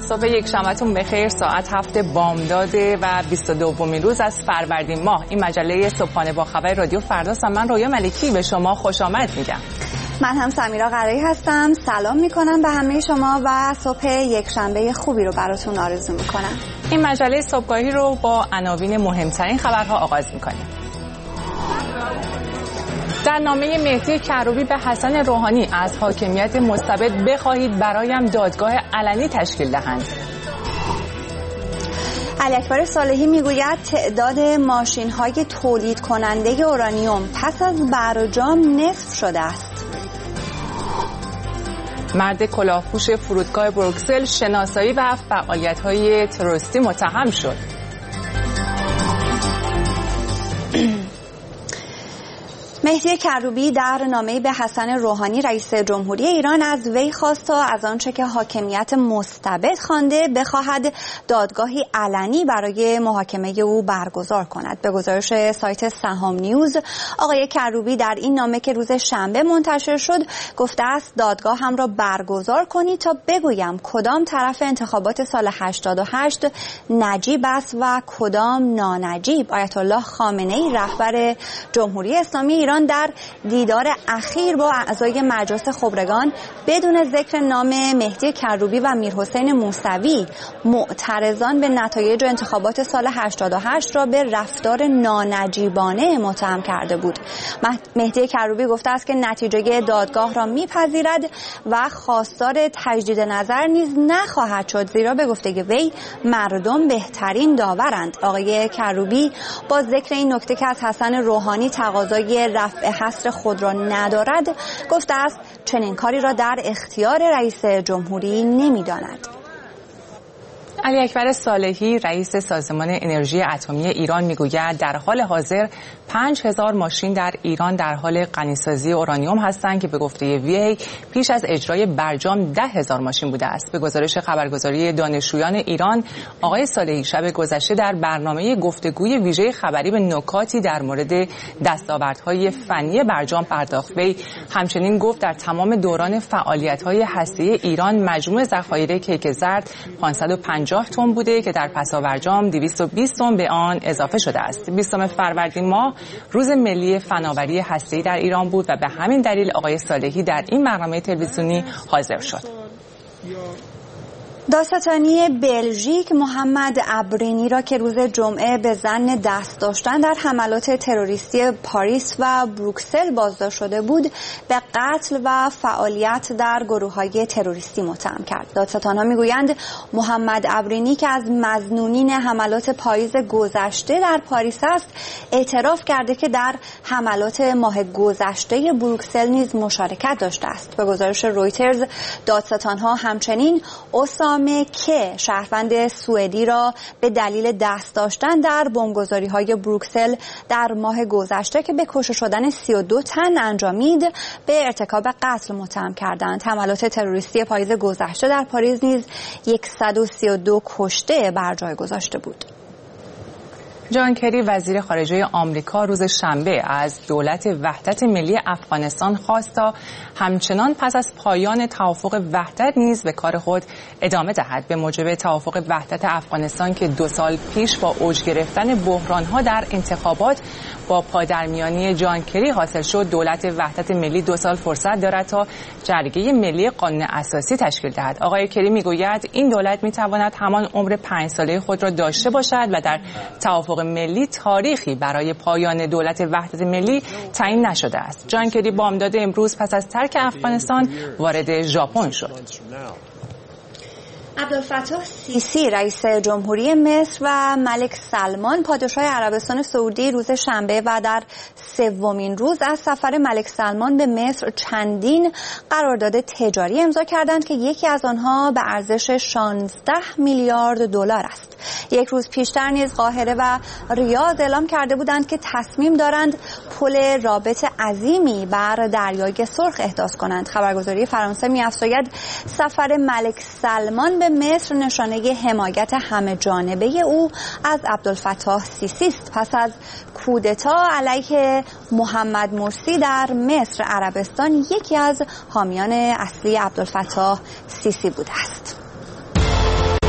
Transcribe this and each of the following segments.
صبح یک شنبهتون بخیر. ساعت 7 بامداد و 22مین روز از فروردین ماه. این مجله صبحانه با خبر رادیو فرداست و من رویا ملکی به شما خوش آمد میگم. من هم سمیرا قرایی هستم. سلام میکنم به همه شما و صبح یک شنبه خوبی رو براتون آرزو میکنم. این مجله صبحگاهی رو با عناوین مهمترین خبرها آغاز میکنیم. در نامه مهدی کروبی به حسن روحانی از حاکمیت مستبد بخواهید برایم دادگاه علنی تشکیل دهند. علی اکبر صالحی میگوید تعداد ماشین‌های تولید کننده اورانیوم پس از برجام نصف شده است. مرد کلاهپوش فرودگاه بروکسل شناسایی و فعالیت‌های تروریستی متهم شد. مهدی کروبی در نامه‌ای به حسن روحانی رئیس جمهوری ایران از وی خواست تا از آنچه که حاکمیت مستبد خوانده بخواهد دادگاهی علنی برای محاکمه او برگزار کند. به گزارش سایت سهام نیوز، آقای کروبی در این نامه که روز شنبه منتشر شد گفته است دادگاه هم را برگزار کنید تا بگویم کدام طرف انتخابات سال 88 نجیب است و کدام نانجیب. آیت الله خامنه‌ای رهبر جمهوری اسلامی ایران در دیدار اخیر با اعضای مجلس خبرگان بدون ذکر نام مهدی کروبی و میرحسین موسوی معترضان به نتایج انتخابات سال 88 را به رفتار نانجیبانه متهم کرده بود. مهدی کروبی گفته است که نتیجه دادگاه را میپذیرد و خواستار تجدید نظر نیز نخواهد شد، زیرا به گفته وی مردم بهترین داورند. آقای کروبی با ذکر این نکته که از حسن روحانی تقاضای رفع حصر خود را ندارد گفته است چنین کاری را در اختیار رئیس جمهوری نمی‌داند. علی اکبر صالحی رئیس سازمان انرژی اتمی ایران میگوید در حال حاضر 5000 ماشین در ایران در حال غنیسازی اورانیوم هستند که به گفته وی پیش از اجرای برجام 10,000 ماشین بوده است. به گزارش خبرگزاری دانشجویان ایران، آقای صالحی شب گذشته در برنامه گفتگوی ویژه خبری به نکاتی در مورد دستاوردهای فنی برجام پرداخت. وی همچنین گفت در تمام دوران فعالیت‌های هسته‌ای ایران مجموع ذخایر کیک زرد 550 تن بوده که در پسابرجام 220 تن به آن اضافه شده است. 20 فروردین ماه روز ملی فناوری هسته‌ای در ایران بود و به همین دلیل آقای صالحی در این برنامه تلویزیونی حاضر شد. دادستانی بلژیک محمد عبرینی را که روز جمعه به ظن دست داشتن در حملات تروریستی پاریس و بروکسل بازداشت شده بود به قتل و فعالیت در گروه‌های تروریستی متهم کرد. دادستان‌ها میگویند محمد عبرینی که از مظنونین حملات پاییز گذشته در پاریس است اعتراف کرده که در حملات ماه گذشته بروکسل نیز مشارکت داشته است. به گزارش رویترز دادستان‌ها همچنین که شهروند سوئدی را به دلیل دست داشتن در بمبگذاری‌های بروکسل در ماه گذشته که به کشته شدن 32 تن انجامید به ارتکاب قتل متهم کردند. حملات تروریستی پاییز گذشته در پاریس نیز 132 کشته بر جای گذاشته بود. جان کری وزیر خارجه آمریکا روز شنبه از دولت وحدت ملی افغانستان خواست تا همچنان پس از پایان توافق وحدت نیز به کار خود ادامه دهد. به موجب توافق وحدت افغانستان که 2 سال پیش با اوج گرفتن بحران‌ها در انتخابات با پادرمیانی جان کری حاصل شد، دولت وحدت ملی 2 سال فرصت دارد تا جرگه ملی قانون اساسی تشکیل دهد. آقای کری میگوید این دولت میتواند همان عمر 5 ساله خود را داشته باشد و در توافق ملی تاریخی برای پایان دولت وحدت ملی تعیین نشده است. جان کری بامداد امروز پس از ترک افغانستان وارد ژاپن شد. عبدالفتاح سیسی رئیس جمهوری مصر و ملک سلمان پادشاه عربستان سعودی روز شنبه و در 3مین روز از سفر ملک سلمان به مصر چندین قرارداد تجاری امضا کردند که یکی از آنها به ارزش 16 میلیارد دلار است. یک روز پیشتر نیز قاهره و ریاض اعلام کرده بودند که تصمیم دارند پل رابط عظیمی بر دریای سرخ احداث کنند. خبرگزاری فرانسه می‌افزاید سفر ملک سلمان به مصر نشانه حمایت همه جانبه او از عبدالفتاح سیسی است. پس از کودتا علیه محمد مرسی در مصر عربستان یکی از حامیان اصلی عبدالفتاح سیسی بوده است.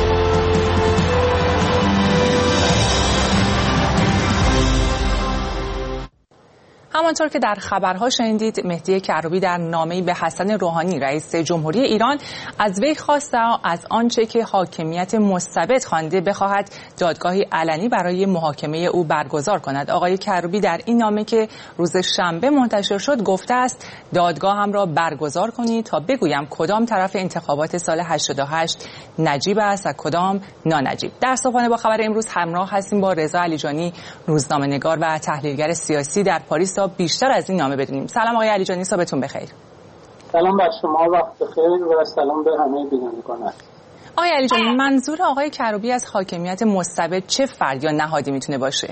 همانطور که در خبرها شنیدید، مهدی کروبی در نامه‌ای به حسن روحانی رئیس جمهوری ایران از وی خواسته از آنچه که حاکمیت مستبد خوانده بخواهد دادگاهی علنی برای محاکمه او برگزار کند. آقای کروبی در این نامه که روز شنبه منتشر شد گفته است دادگاهم را برگزار کنید تا بگویم کدام طرف انتخابات سال 88 نجیب است و کدام نانجیب. در صبحانه با خبر امروز همراه هستیم با رضا علیجانی، روزنامه‌نگار و تحلیلگر سیاسی در پاریس تا بیشتر از این نامه بدونیم. سلام آقای علیجانی، صبحتون بخیر. سلام بر شما، وقت بخیر و سلام به همه بینندگان. آقای علیجانی، منظور آقای کروبی از حاکمیت مستبد چه فرد یا نهادی میتونه باشه؟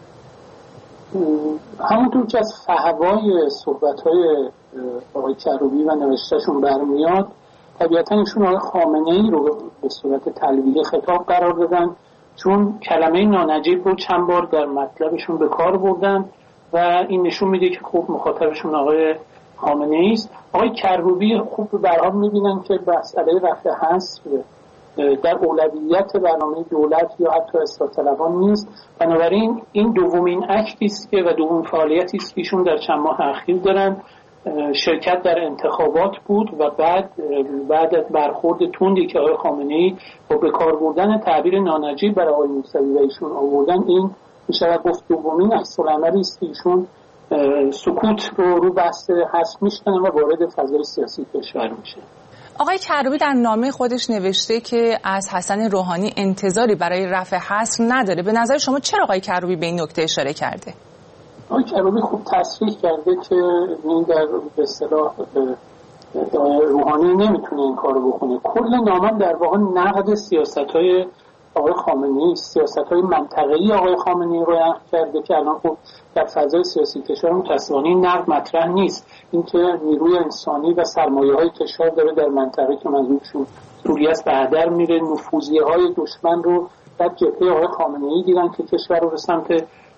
همونطور که از فحوای صحبت‌های آقای کروبی و نوشتهشون برمیاد، طبیعتاً ایشون آقای خامنه‌ای رو به صورت تلویحی خطاب قرار دادن، چون کلمه نانجیب رو چند بار در مطلبشون به کار بردن و این نشون میده که خوب مخاطبشون آقای خامنه‌ای است. آقای کروبی خوب به هر حال می‌بینن که مسئله رفع حذف در اولویت برنامه دولت یا حتی اصلاح طلبان نیست. بنابراین این دومین اکتی است که و دومین فعالیتی است که ایشون در چند ماه اخیر دارن. شرکت در انتخابات بود و بعد از برخورد تندی که آقای خامنه‌ای با به کار بردن تعبیر نانجیب برای آقای موسوی و ایشون آوردن، این میشه گفت دومین عکس‌العملی است که ایشون سکوت رو بحث حذف میشکنن و وارد فضای سیاسی کشور میشه. آقای کروبی در نامه خودش نوشته که از حسن روحانی انتظاری برای رفع حذف نداره. به نظر شما چرا آقای کروبی به این نکته اشاره کرده؟ آقای کروبی خوب تصریح کرده که این در به اصطلاح روحانی نمیتونه این کارو بکنه. کل نامه در واقع نقد سیاست‌های آقای خامنه‌ای، سیاست‌های منطقه‌ای آقای خامنه‌ای رو نقد کرده که الان خب در فضای سیاسی کشور متأسفانه این نقد مطرح نیست. اینکه نیروی انسانی و سرمایه‌های کشور داره در منطقه که منظورشون سوریه است به هدر میره، نفوذی‌های دشمن رو در جبهه آقای خامنه‌ای دیدن که کشور رو به سمت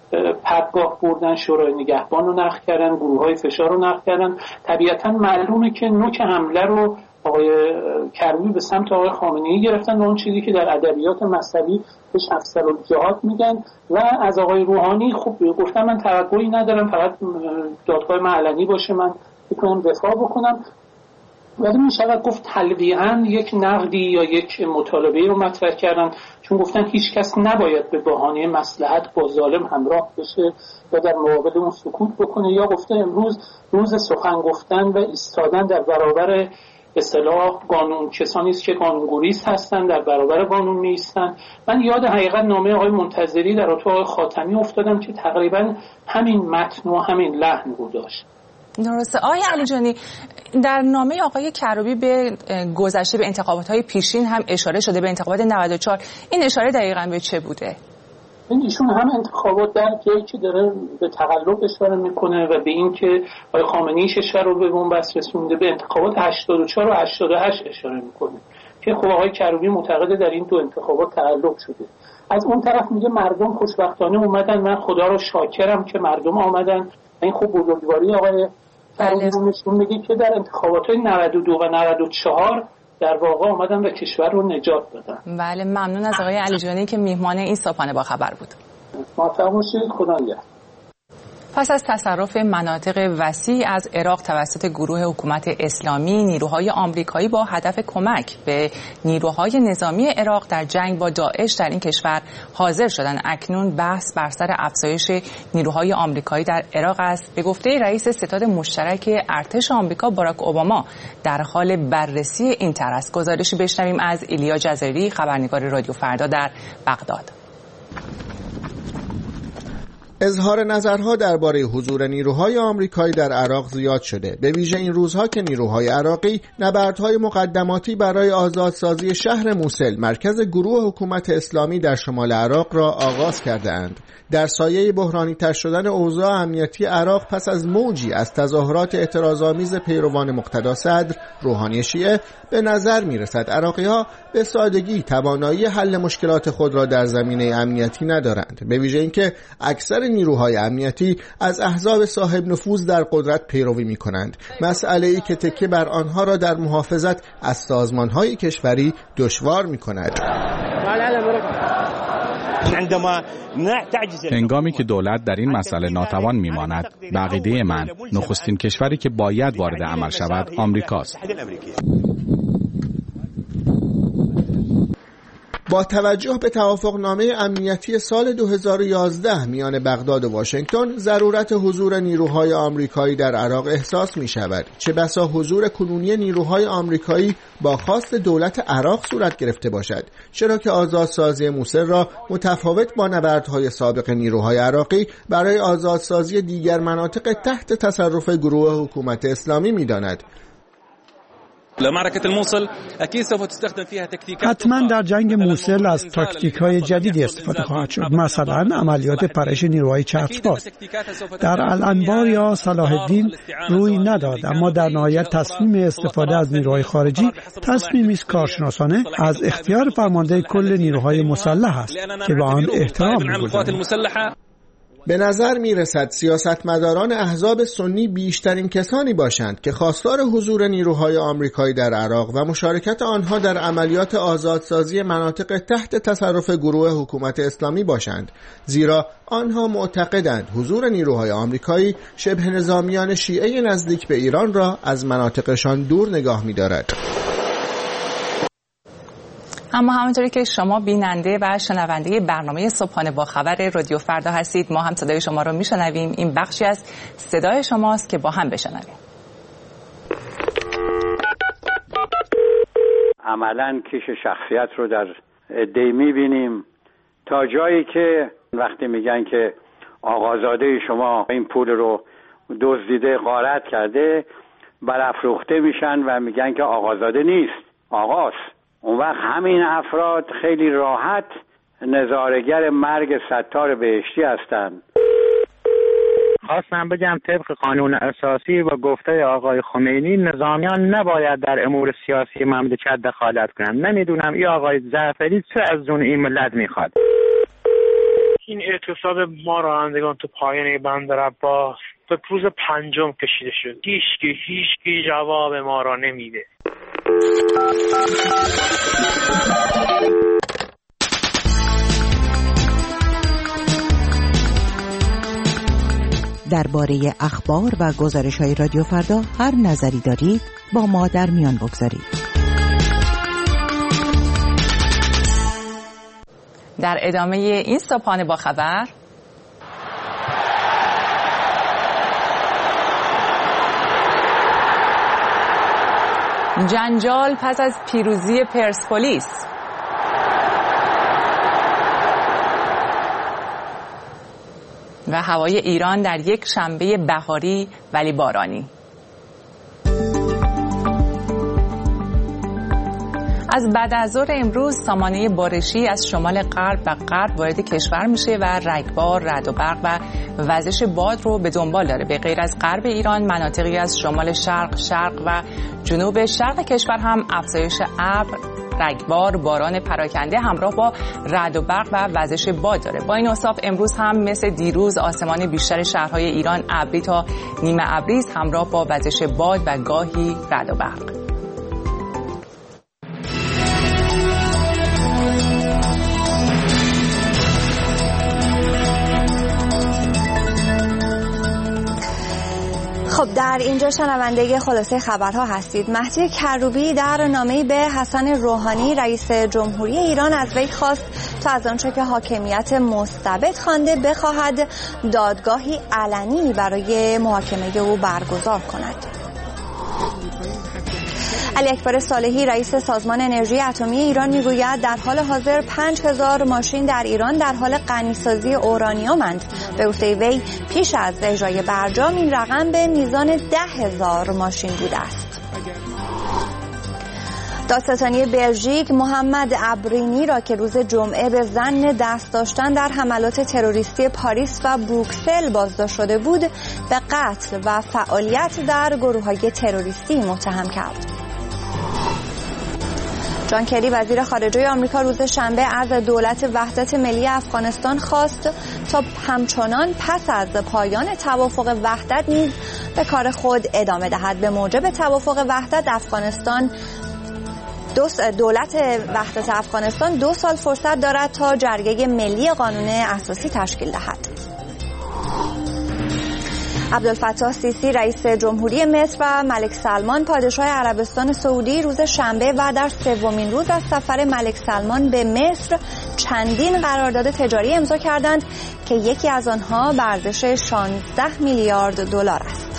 پرگاه بردن، شورای نگهبان رو نقد کردن، گروه‌های فشار رو نقد کردن. طبیعتاً معلومه که نوک حمله رو آقای کروبی به سمت آقای خامنه‌ای گرفتن و اون چیزی که در ادبیات مذهبی بهش افسرالجهاد میگن و از آقای روحانی خب گفتم من توقعی ندارم، فقط دادگاه علنی باشه من بتونم دفاع بکنم، ولی میشود گفت تلویحاً یک نقدی یا یک مطالبه رو مطرح کردن، چون گفتن هیچ کس نباید به بهانه مصلحت با ظالم همراه بشه یا در مقابل اون سکوت بکنه، یا گفته امروز روز سخن گفتن و ایستادن در برابر اصطلاح قانون، کسانی است که قانون‌گریز هستن در برابر قانون می‌ایستن. من یاد حقیقت نامه آقای منتظری در اتاق آقای خاتمی افتادم که تقریبا همین متن و همین لحن رو داشت. درسته. آقای علیجانی، در نامه آقای کروبی به گذشته به انتخابات‌های پیشین هم اشاره شده، به انتخابات 94. این اشاره دقیقاً به چه بوده؟ ایشون هم انتخابات در جایی که داره به تقلب اشاره میکنه و به این که آقای خامنه‌ای کشور رو به بنبست رسونده، به انتخابات 84 و 88 اشاره میکنه که خب آقای کروبی معتقده در این دو انتخابات تقلب شده. از اون طرف میگه مردم خوشبختانه اومدن، من خدا رو شاکرم که مردم آمدن. این خب بزرگواری آقای کروبی نشون میده که در انتخابات‌های 92 و 94 در واقع آمدن و کشور رو نجات دادن. بله، ممنون از آقای علیجانی که میهمان این صبحانه با خبر بود. موفق باشید. خدا نگهدار. پس از تصرف مناطق وسیع از عراق توسط گروه حکومت اسلامی، نیروهای آمریکایی با هدف کمک به نیروهای نظامی عراق در جنگ با داعش در این کشور حاضر شدن. اکنون بحث بر سر افزایش نیروهای آمریکایی در عراق است. به گفته رئیس ستاد مشترک ارتش آمریکا باراک اوباما در حال بررسی این طرح است. گزارشی بشنویم از ایلیا جزیری، خبرنگار رادیو فردا در بغداد. اظهار نظرها درباره حضور نیروهای آمریکایی در عراق زیاد شده، به ویژه این روزها که نیروهای عراقی نبردهای مقدماتی برای آزادسازی شهر موسل، مرکز گروه حکومت اسلامی در شمال عراق را آغاز کرده اند. در سایه بحرانی تر شدن اوضاع امنیتی عراق پس از موجی از تظاهرات اعتراض‌آمیز پیروان مقتدا صدر، روحانی شیعه، به نظر می‌رسد عراقی‌ها به سادگی توانایی حل مشکلات خود را در زمینه امنیتی ندارند، به ویژه اینکه اکثر نیروهای امنیتی از احزاب صاحب نفوذ در قدرت پیروی می‌کنند، مسئله‌ای که تکیه بر آنها را در محافظت از سازمان‌های کشوری دشوار می‌کند. هنگامی که دولت در این مسئله ناتوان میماند، به عقیده من نخستین کشوری که باید وارد عمل شود آمریکاست. با توجه به توافقنامه امنیتی سال 2011 میان بغداد و واشنگتن، ضرورت حضور نیروهای آمریکایی در عراق احساس می شود. چه بسا حضور کنونی نیروهای آمریکایی با خواست دولت عراق صورت گرفته باشد، چرا که آزادسازی موصل را متفاوت با نبردهای سابق نیروهای عراقی برای آزادسازی دیگر مناطق تحت تصرف گروه حکومت اسلامی می داند. حتما در جنگ موصل از تاکتیک‌های جدیدی استفاده خواهد شد، مثلا عملیات پرش نیروهای چترباز. در الانبار یا صلاح الدین روی نداد، اما در نهایت تصمیم استفاده از نیروهای خارجی تصمیمی است کارشناسانه از اختیار فرمانده کل نیروهای مسلح است که به آن احترام می‌گذاریم. به نظر می رسد سیاستمداران احزاب سنی بیشترین کسانی باشند که خواستار حضور نیروهای آمریکایی در عراق و مشارکت آنها در عملیات آزادسازی مناطق تحت تصرف گروه حکومت اسلامی باشند، زیرا آنها معتقدند حضور نیروهای آمریکایی شبه نظامیان شیعه نزدیک به ایران را از مناطقشان دور نگاه می دارد. اما همونطوری که شما بیننده و شنونده برنامه صبحانه با خبر رادیو فردا هستید، ما هم صدای شما رو میشنویم. این بخشی از صدای شماست که با هم بشنویم. عملاً کش شخصیت رو در عده‌ای میبینیم تا جایی که وقتی میگن که آقازاده شما این پول رو دزدیده غارت کرده، برافروخته میشن و میگن که آقازاده نیست، آقاست. اون وقت همین افراد خیلی راحت نظاره‌گر مرگ ستار بهشتی هستند. خواستم بگم طبق قانون اساسی و گفته آقای خمینی نظامیان نباید در امور سیاسی مملکت دخالت کنند. نمیدونم این آقای جعفری چه از اون این ملت میخواد. این اعتصاب ما رانندگان تو پایان بندر عباس به روز 5 کشیده شد. هیچکی جواب ما را نمیده. درباره اخبار و گزارش‌های رادیو فردا هر نظری دارید با ما در میان بگذارید. در ادامه این صبحانه با خبر، جنجال پس از پیروزی پرسپولیس. و هوای ایران در یک شنبه بهاری ولی بارانی. از بعد از ظهر امروز سامانه بارشی از شمال غرب و غرب وارد کشور میشه و رگبار، رعد و برق و وزش باد رو به دنبال داره. به غیر از غرب ایران، مناطقی از شمال شرق و جنوب شرق کشور هم افزایش ابر، رگبار، باران پراکنده همراه با رعد و برق و وزش باد داره. با این اوصاف امروز هم مثل دیروز آسمان بیشتر شهرهای ایران ابری تا نیمه ابری است، همراه با وزش باد و گاهی رعد و برق. خب در اینجا شنونده خلاصه خبرها هستید. مهدی کروبی در نامه‌ای به حسن روحانی رئیس جمهوری ایران از وی خواست تا از آنچه که حاکمیت مستبد خوانده بخواهد دادگاهی علنی برای محاکمه او برگزار کند. علی اکبر صالحی رئیس سازمان انرژی اتمی ایران میگوید در حال حاضر 5000 ماشین در ایران در حال غنیسازی اورانیومند. به گفته وی پیش از اجرای برجام این رقم به میزان 10,000 ماشین بوده است. دادستانی بلژیک محمد ابرینی را که روز جمعه به ظن دست داشتن در حملات تروریستی پاریس و بروکسل بازداشت شده بود به قتل و فعالیت در گروه‌های تروریستی متهم کرد. جان کری وزیر خارجه آمریکا روز شنبه از دولت وحدت ملی افغانستان خواست تا همچنان پس از پایان توافق وحدت نیز به کار خود ادامه دهد. به موجب توافق وحدت افغانستان دولت وحدت افغانستان 2 سال فرصت دارد تا جرگه ملی قانون اساسی تشکیل دهد. عبدالفتاح سیسی رئیس جمهوری مصر و ملک سلمان پادشاه عربستان سعودی روز شنبه و در 3مین روز از سفر ملک سلمان به مصر چندین قرارداد تجاری امضا کردند که یکی از آنها به ارزش 16 میلیارد دلار است.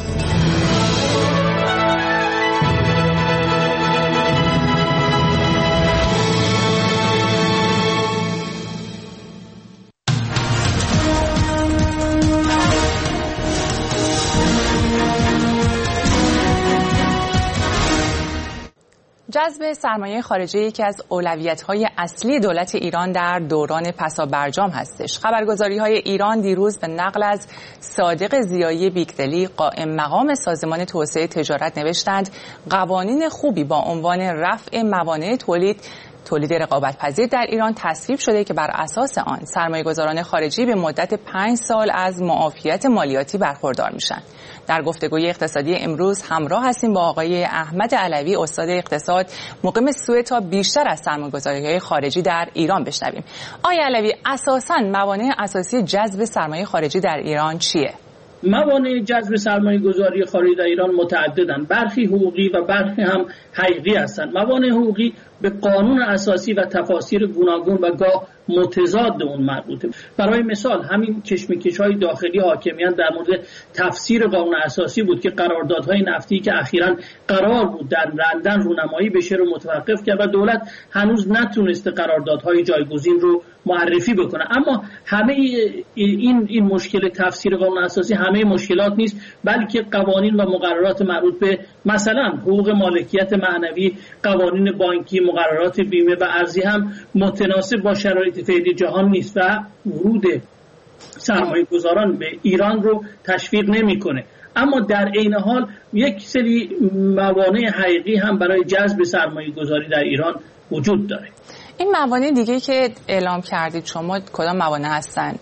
جذب سرمایه خارجی یکی از اولویت‌های اصلی دولت ایران در دوران پسابرجام هستش. خبرگزاری‌های ایران دیروز به نقل از صادق ضیایی بیگدلی قائم مقام سازمان توسعه تجارت نوشتند قوانین خوبی با عنوان رفع موانع تولید رقابت‌پذیر در ایران تصویب شده که بر اساس آن سرمایه‌گذاران خارجی به مدت 5 سال از معافیت مالیاتی برخوردار میشن. در گفتگوی اقتصادی امروز همراه هستیم با آقای احمد علوی استاد اقتصاد مقیم سوئد تا بیشتر از سرمایه‌گذاری‌های خارجی در ایران بشنویم. آقای علوی، اساساً موانع اساسی جذب سرمایه خارجی در ایران چیه؟ موانع جذب سرمایه‌گذاری خارجی در ایران متعددند. برخی حقوقی و برخی هم حقیقی هستند. موانع حقوقی به قانون اساسی و تفاسیر گوناگون و گاه متضاد اون مربوطه. برای مثال همین کشمکش‌های داخلی حاکمیت در مورد تفسیر قانون اساسی بود که قراردادهای نفتی که اخیراً قرار بود در لندن رونمایی بشه رو متوقف کرد و دولت هنوز نتونسته قراردادهای جایگزین رو معرفی بکنه. اما همه این مشکل تفسیر قانون اساسی همه مشکلات نیست، بلکه قوانین و مقررات مربوط به مثلا حقوق مالکیت معنوی، قوانین بانکی، مقررات بیمه و ارزی هم متناسب با شرایط فعلی جهان نیست و ورود سرمایه‌گذاران به ایران رو تشویق نمی‌کنه. اما در عین حال یک سری موانع حقیقی هم برای جذب سرمایه‌گذاری در ایران وجود داره. این موانع دیگه که اعلام کردید شما کدام موانع هستند؟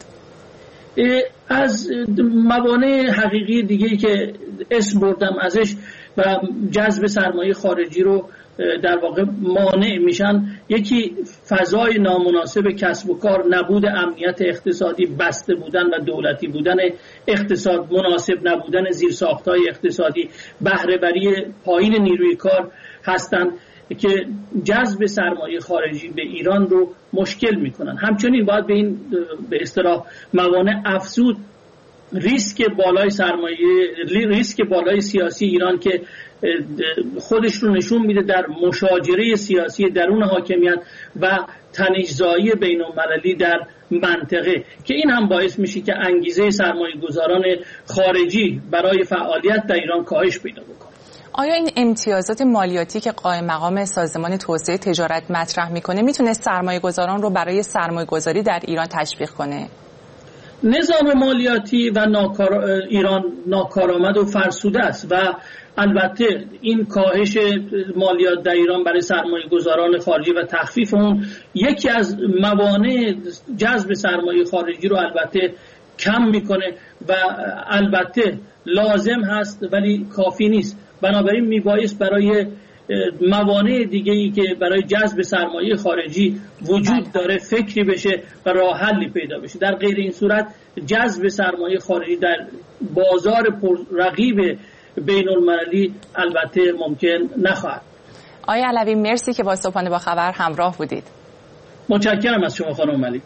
از موانع حقیقی دیگه‌ای که اسم بردم ازش و جذب سرمایه خارجی رو در واقع مانع میشن، یکی فضای نامناسب کسب و کار، نبود امنیت اقتصادی، بسته بودن و دولتی بودن اقتصاد، مناسب نبودن زیرساخت‌های اقتصادی، بهره وری پایین نیروی کار هستند که جذب سرمایه خارجی به ایران رو مشکل میکنن. همچنین باید به این به اصطلاح موانع افزود ریسک بالای سیاسی ایران که خودش رو نشون میده در مشاجره سیاسی درون حاکمیت و تنش‌زایی بین‌المللی در منطقه، که این هم باعث میشه که انگیزه سرمایه‌گذاران خارجی برای فعالیت در ایران کاهش پیدا بکنه. آیا این امتیازات مالیاتی که قائم مقام سازمان توسعه تجارت مطرح میکنه میتونه سرمایه‌گذاران رو برای سرمایه‌گذاری در ایران تشویق کنه؟ نظام مالیاتی و ایران ناکارآمد و فرسوده است و البته این کاهش مالیات در ایران برای سرمایه‌گذاران خارجی و تخفیف اون یکی از موانع جذب سرمایه خارجی رو البته کم میکنه و البته لازم هست ولی کافی نیست. بنابراین میبایست برای موانع دیگه‌ای که برای جذب سرمایه خارجی وجود داره فکری بشه و راه حلی پیدا بشه. در غیر این صورت جذب سرمایه خارجی در بازار رقیب بین‌المللی البته ممکن نخواهد. آقای علوی مرسی که با صبحانه با خبر همراه بودید. متشکرم از شما خانم ملک.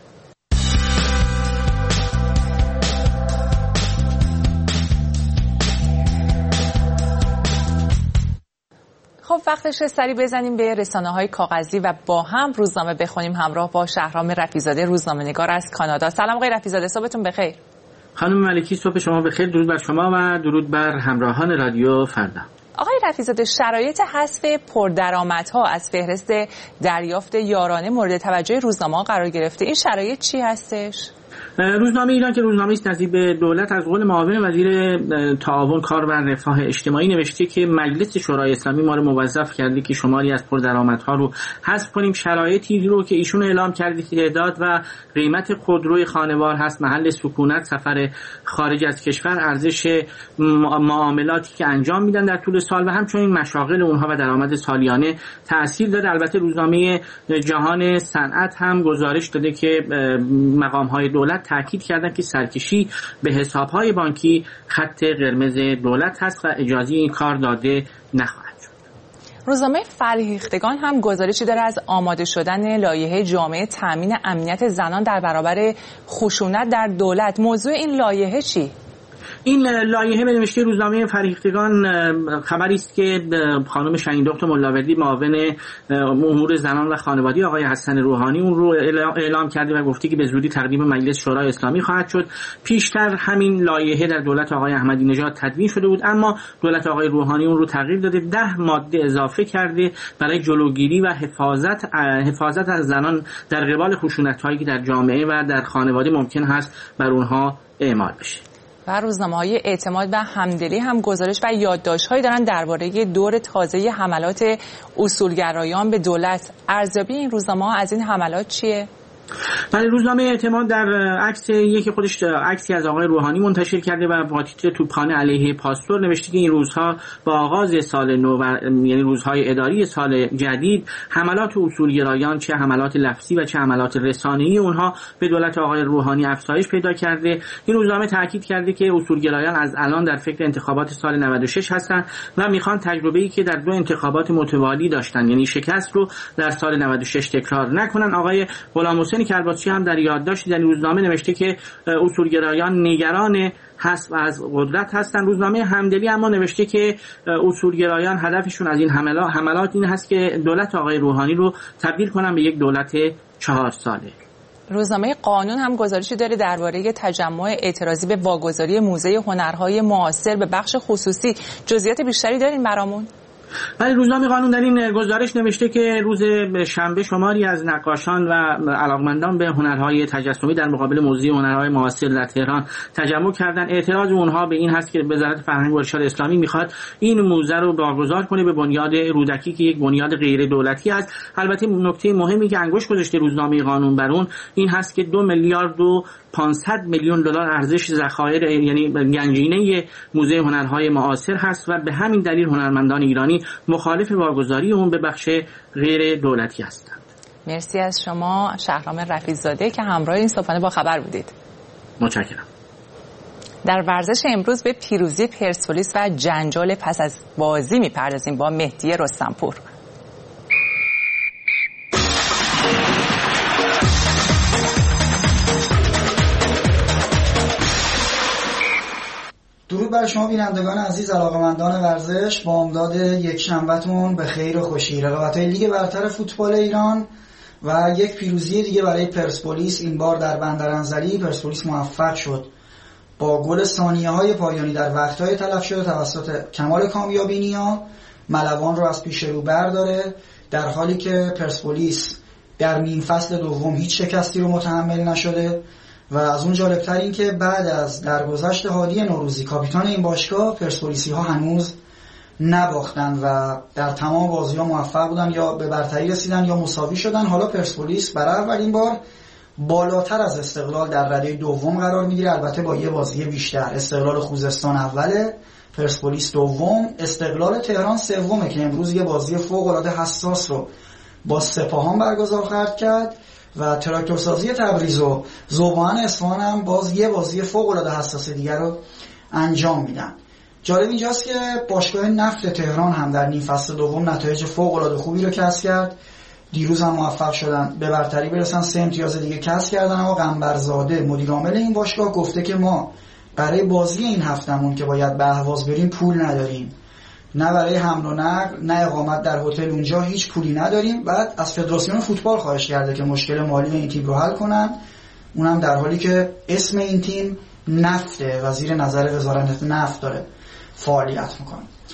خب وقتش سری بزنیم به رسانه‌های کاغذی و با هم روزنامه بخونیم همراه با شهرام رفیع‌زاده روزنامه‌نگار از کانادا. سلام آقای رفیع‌زاده، صبحتون بخیر. خانم ملکی صبح شما بخیر، درود بر شما و درود بر همراهان رادیو فردا. آقای رفیع‌زاده، شرایط حذف پردرآمدها از فهرست دریافت یارانه مورد توجه روزنامه‌ها قرار گرفته. این شرایط چی هستش؟ روزنامه ایران که روزنامه است نزدیک به دولت از قول معاون وزیر تعاون کار و رفاه اجتماعی نوشته که مجلس شورای اسلامی ما رو موظف کرده که شماری از پردرآمدها رو حذف کنیم. شرایطی رو که ایشون اعلام کرده که تعداد و قیمت خودروی خانوار هست، محل سکونت، سفر خارج از کشور، ارزش معاملاتی که انجام میدن در طول سال و همچنین مشاغل اونها و درآمد سالیانه تأثیر داره. البته روزنامه جهان صنعت هم گزارش داده که مقام‌های دولت تاکید کردن که سرکشی به حساب‌های بانکی خط قرمز دولت هست و اجازه این کار داده نخواهد شد. روزنامه فرهیختگان هم گزارشی داره از آماده شدن لایحه جامع تامین امنیت زنان در برابر خشونت در دولت. موضوع این لایحه چی؟ این لایحه به نوشته روزنامه فرهیختگان خبری است که خانم شهیندخت ملاوردی معاون امور زنان و خانوادگی آقای حسن روحانی اون رو اعلام کرده و گفته که به زودی تقدیم مجلس شورای اسلامی خواهد شد. پیشتر همین لایحه در دولت آقای احمدی نژاد تدوین شده بود، اما دولت آقای روحانی اون رو تغییر داده، 10 ماده اضافه کرده برای جلوگیری و حفاظت از زنان در قبال خشونت‌هایی که در جامعه و در خانواده ممکن هست بر اونها اعمال بشه. و روزنامه‌های اعتماد و همدلی هم گزارش و یادداشت‌هایی دارن درباره دور تازه حملات اصولگرایان به دولت. ارزیابی این روزنامه‌ها از این حملات چیه؟ بله، روزنامه اعتماد در عکس یکی خودش عکسی از آقای روحانی منتشر کرده و با تیتر توپخانه علیه پاستور نوشته که این روزها با آغاز سال نو و یعنی روزهای اداری سال جدید حملات اصولگرایان، چه حملات لفظی و چه حملات رسانه‌ای اونها به دولت آقای روحانی افزایش پیدا کرده. این روزنامه تاکید کرده که اصولگرایان از الان در فکر انتخابات سال 96 هستند و میخوان تجربه‌ای که در 2 انتخابات متوالی داشتن، یعنی شکست رو در سال 96 تکرار نکنن. آقای غلام حسین کرباسی هم در یادداشتی در روزنامه نوشته که اصولگرایان نگران حذف از قدرت هستند. روزنامه همدلی اما نوشته که اصولگرایان هدفشون از این حملات این هست که دولت آقای روحانی رو تبدیل کنن به یک دولت 4 ساله. روزنامه قانون هم گزارشی داره درباره تجمع اعتراضی به واگذاری موزه هنرهای معاصر به بخش خصوصی. جزئیات بیشتری دارین برامون؟ ولی روزنامه قانون در این گزارش نوشته که روز شنبه شماری از نقاشان و علاقمندان به هنرهای تجسمی در مقابل موزه هنرهای معاصر در تهران تجمع کردند. اعتراض اونها به این هست که وزارت فرهنگ و ارشاد اسلامی میخواد این موزه رو برگزار کنه به بنیاد رودکی که یک بنیاد غیر دولتی است. البته نکته مهمی که انگشت گذاشته روزنامه قانون بر اون این هست که 2 میلیارد و 500 میلیون دلار ارزش ذخایر یعنی گنجینه موزه هنرهای معاصر هست و به همین دلیل هنرمندان ایرانی مخالف واگذاری اون به بخش غیر دولتی هستند. مرسی از شما شهرام رفیع‌زاده که همراه این صبحانه با خبر بودید. متشکرم. در ورزش امروز به پیروزی پرسپولیس و جنجال پس از بازی میپردازیم با مهدی رستمپور. درود بر شما بینندگان عزیز، علاقه‌مندان ورزش. با امداد یک شنبه‌تون به خیر و خوشی. رقابت‌های لیگ برتر فوتبال ایران و یک پیروزی دیگه برای پرسپولیس، این بار در بندرانزلی. پرسپولیس موفق شد با گل ثانیه‌های پایانی در وقت‌های تلف شده توسط کمال کامیابی‌نیا ملوان رو از پیش رو برداره، در حالی که پرسپولیس در نیم فصل دوم هیچ شکستی رو متحمل نشده. و از اون جالبتر این که بعد از درگذشت هادی نوروزی کاپیتان این باشگاه، پرسپولیسی ها هنوز نباختن و در تمام بازی ها موفق بودن، یا به برتری رسیدن یا مساوی شدن. حالا پرسپولیس برای اولین بار بالاتر از استقلال در رده دوم قرار میگیره، البته با یه بازی بیشتر. استقلال خوزستان اوله، پرسپولیس دوم، استقلال تهران سومه که امروز یه بازی فوق العاده حساس رو با سپاهان برگزار خواهد کرد و تراکتورسازی تبریز و ذوبان اصفهان هم باز یه بازی فوق العاده حساس دیگر رو انجام میدن. جالب اینجاست که باشگاه نفت تهران هم در نیم فصل دوم نتایج فوق العاده خوبی رو کسب کرد. دیروز هم موفق شدن به برتری برسن، 3 امتیاز دیگه کسب کردن. اما قنبرزاده مدیر عامل این باشگاه گفته که ما برای بازی این هفتمون که باید به اهواز بریم پول نداریم، نه برای حمل و نقل نه اقامت در هتل اونجا هیچ پولی نداریم. بعد از فدراسیون فوتبال خواهش کرده که مشکل مالی این تیم رو حل کنن، اونم در حالی که اسم این تیم نفته و زیر نظر وزارت نفت داره فعالیت میکنه.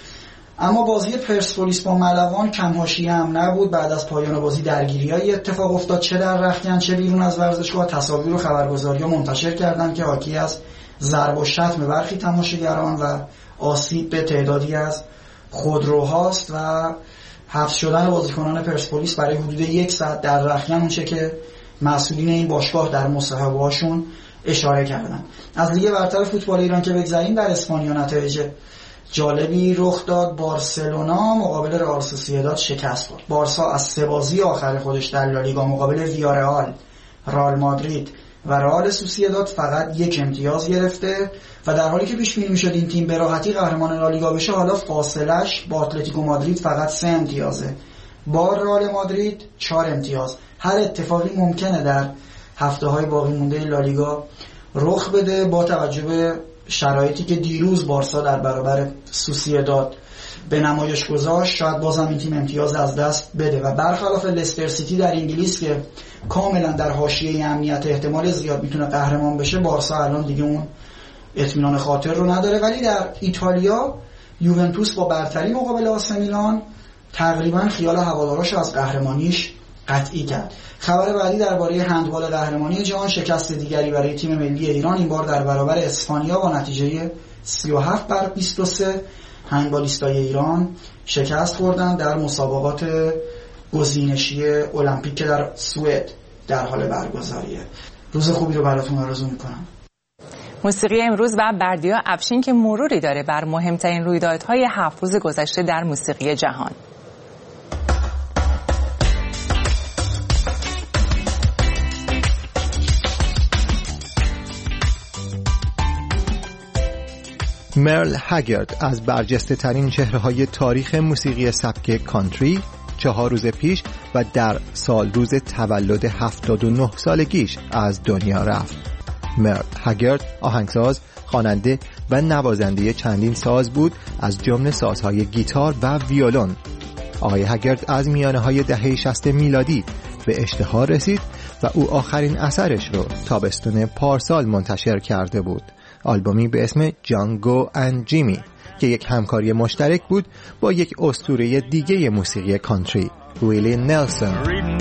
اما بازی پرسپولیس با ملوان کم حاشیه هم نبود. بعد از پایان بازی درگیری‌های اتفاق افتاد، چه در رختکن چه بیرون از ورزشگاه. تصاویر و خبرگزاری‌ها منتشر کردند که حاکی از ضرب و شتم برخی تماشاگران و آسیب به تعدادی از خودروهاست و حبس شدن بازیکنان پرسپولیس برای حدود 1 ساعت در رختکن، اونچه که مسئولین این باشگاه در مصاحبه‌هاشون اشاره کردند. از لیگ برتر فوتبال ایران که بگذریم، در اسپانیا نتایج جالبی رخ داد. بارسلونا مقابل رئال سوسییداد شکست خورد. بارسا از 3 بازی آخر خودش در لالیگا مقابل ویارئال، رئال مادرید و رئال سوسییداد فقط 1 امتیاز گرفته و در حالی که پیش بینی میشد این تیم به راحتی قهرمان لالیگا بشه، حالا فاصلش با اتلتیکو مادرید فقط 3 امتیازه، با رئال مادرید 4 امتیاز. هر اتفاقی ممکنه در هفته‌های باقی مونده لالیگا رخ بده با توجه به شرایطی که دیروز بارسا در برابر سوسییداد به نمایش گذاشت. شاید بازم این تیم امتیاز از دست بده و برخلاف لستر سیتی در انگلیس که کاملا در حاشیه امنیت احتمال زیاد میتونه قهرمان بشه، بارسا الان دیگه اون اطمینان خاطر رو نداره. ولی در ایتالیا یوونتوس با برتری مقابل آسی میلان تقریبا خیال هوادارش از قهرمانیش قطعی کرد. خبر بعدی درباره هندبال قهرمانی جهان، شکست دیگری برای تیم ملی ایران، این بار در برابر اسپانیا با نتیجه 37-23. هندبالیستای ایران شکست خوردن در مسابقات گزینشی المپیک که در سوئد در حال برگزاریه. روز خوبی رو براتون آرزو میکنم. موسیقی امروز و بردیا افشین که مروری داره بر مهمترین رویدادهای 7 روز گذشته در موسیقی جهان. مرل هگرد از برجسته ترین چهره‌های تاریخ موسیقی سبک کانتری 4 روز پیش و در سال روز تولد 79 سالگیش از دنیا رفت. مرل هگرد آهنگساز، خواننده و نوازنده چندین ساز بود، از جمله سازهای گیتار و ویولون. آقای هگرد از میانه‌های دهه 60 میلادی به اشتهار رسید و او آخرین اثرش رو تابستون پارسال منتشر کرده بود، آلبومی به اسم جانگو اند جیمی که یک همکاری مشترک بود با یک اسطوره دیگه موسیقی کانتری، ویلی نلسون.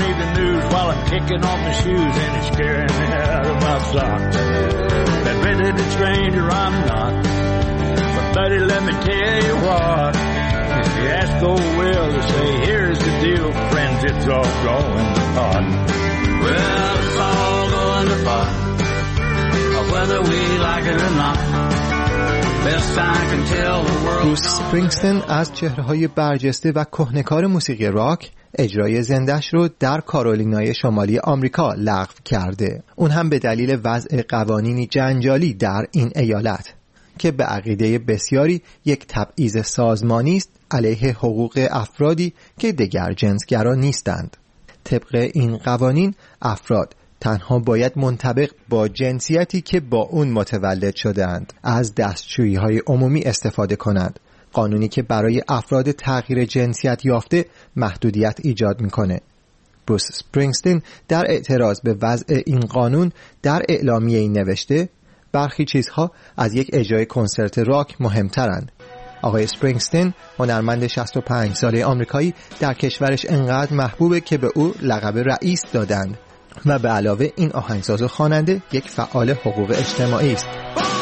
بروس اسپرینگستین از چهره‌های برجسته و کهنه‌کار موسیقی راک اجرای زنده‌اش رو در کارولینای شمالی آمریکا لغو کرده، اون هم به دلیل وضع قوانینی جنجالی در این ایالت که به عقیده بسیاری یک تبعیض سازمانی است علیه حقوق افرادی که دگر جنسگرا نیستند. طبق این قوانین افراد تنها باید منطبق با جنسیتی که با اون متولد شده‌اند از دستشویی‌های عمومی استفاده کنند، قانونی که برای افراد تغییر جنسیت یافته محدودیت ایجاد میکنه. بروس اسپرینگستین در اعتراض به وضع این قانون در اعلامیه‌ای نوشته برخی چیزها از یک اجرای کنسرت راک مهمترند. آقای اسپرینگستین هنرمند 65 ساله آمریکایی در کشورش انقدر محبوبه که به او لقب رئیس دادند و به علاوه این آهنگساز و خواننده یک فعال حقوق اجتماعی است.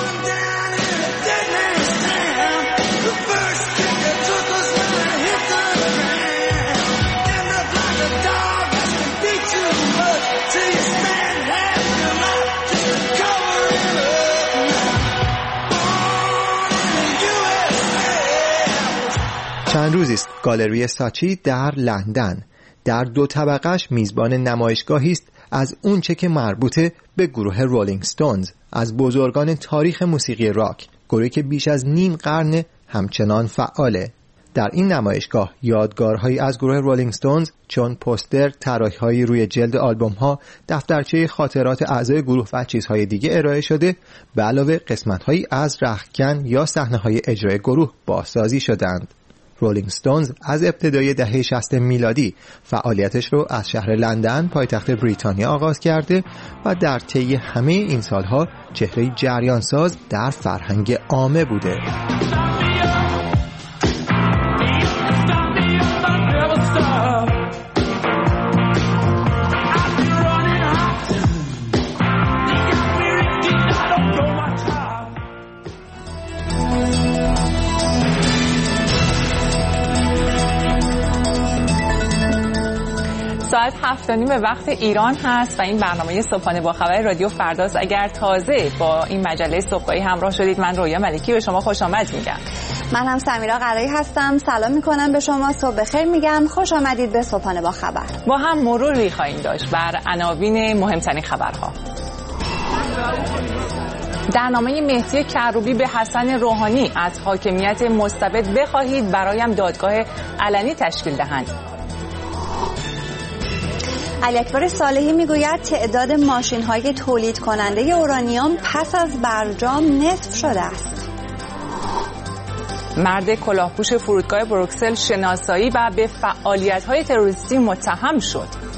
چند روزی است گالری ساچی در لندن در 2 طبقه‌اش میزبان نمایشگاهی است از اونچه که مربوطه به گروه رولینگ ستونز، از بزرگان تاریخ موسیقی راک، گروهی که بیش از نیم قرن همچنان فعاله. در این نمایشگاه یادگارهایی از گروه رولینگ ستونز چون پوستر، طراحی‌های روی جلد آلبوم‌ها، دفترچه خاطرات اعضای گروه و چیزهای دیگه ارائه شده، به علاوه قسمت‌هایی از رختکن یا صحنه‌های اجرای گروه بازسازی شدند. رولینگ ستونز از ابتدای دهه 60 میلادی فعالیتش رو از شهر لندن پایتخت بریتانیا آغاز کرده و در طی همه این سالها چهره جریانساز در فرهنگ عامه بوده. ساعت 7:30 به وقت ایران هست و این برنامه صبحانه با خبر رادیو فرداست. اگر تازه با این مجله صبحگاهی همراه شدید، من رویا ملکی به شما خوش آمد میگم. من هم سمیرا قرایی هستم. سلام میکنم به شما، صبح بخیر میگم. خوش آمدید به صبحانه با خبر. با هم مروری خواهیم داشت بر عناوین مهمترین خبرها. در نامه مهدی کروبی به حسن روحانی از حاکمیت مستبد بخواهید برایم دادگاه علنی تشکیل دهند. علی اکبر صالحی میگوید تعداد ماشین‌های تولید کننده اورانیوم پس از برجام نصف شده است. مرد کلاهپوش فرودگاه بروکسل شناسایی و به فعالیت‌های تروریستی متهم شد.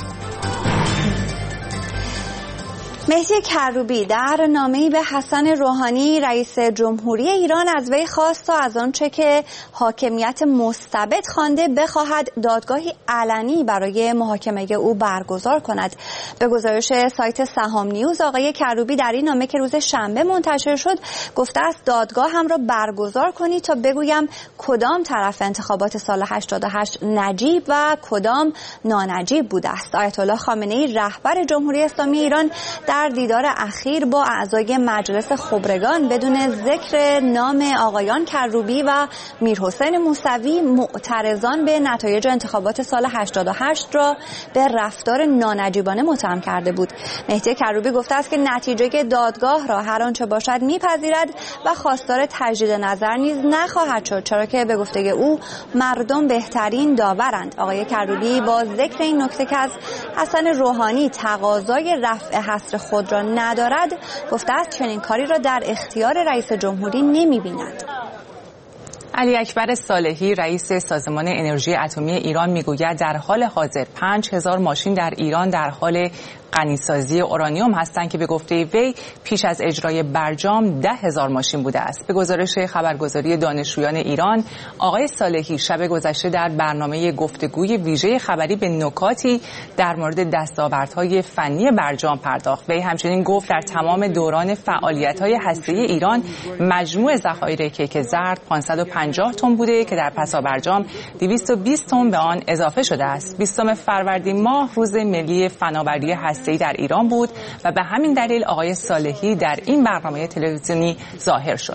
مهدی کروبی در نامه‌ای به حسن روحانی رئیس جمهوری ایران از وی خواست تا از آنچه که حاکمیت مستبد خوانده بخواهد دادگاهی علنی برای محاکمه او برگزار کند. به گزارش سایت سهام نیوز، آقای کروبی در این نامه که روز شنبه منتشر شد گفته است دادگاه هم را برگزار کنید تا بگویم کدام طرف انتخابات سال 88 نجیب و کدام نانجیب بوده است. آیت الله خامنه‌ای رهبر جمهوری اسلامی ایران در دیدار اخیر با اعضای مجلس خبرگان بدون ذکر نام آقایان کروبی و میرحسین موسوی معترضان به نتایج انتخابات سال 88 را به رفتار نانجیبانه متهم کرده بود. مهدی کروبی گفته است که نتیجه دادگاه را هر آنچه باشد میپذیرد و خواستار تجدید نظر نیز نخواهد شد، چرا که به گفته او مردم بهترین داورند. آقای کروبی با ذکر این نکته که از حسن روحانی تقاضای رفع حصر خود را ندارد گفته است چنین کاری را در اختیار رئیس جمهوری نمی‌بیند. علی اکبر صالحی رئیس سازمان انرژی اتمی ایران میگوید در حال حاضر 5000 ماشین در ایران در حال غنیسازی اورانیوم هستند که به گفته وی پیش از اجرای برجام 10,000 ماشین بوده است. به گزارش خبرگزاری دانشجویان ایران، آقای صالحی شب گذشته در برنامه گفتگوی ویژه خبری به نکاتی در مورد دستاوردهای فنی برجام پرداخت. وی همچنین گفت در تمام دوران فعالیت‌های هسته‌ای ایران مجموع ذخایر کیک زرد 550 تن بوده که در پسا برجام 220 تن به آن اضافه شده است. 20 فروردین ماه روز ملی فناوری هسته‌ای در ایران بود و به همین دلیل آقای صالحی در این برنامه تلویزیونی ظاهر شد.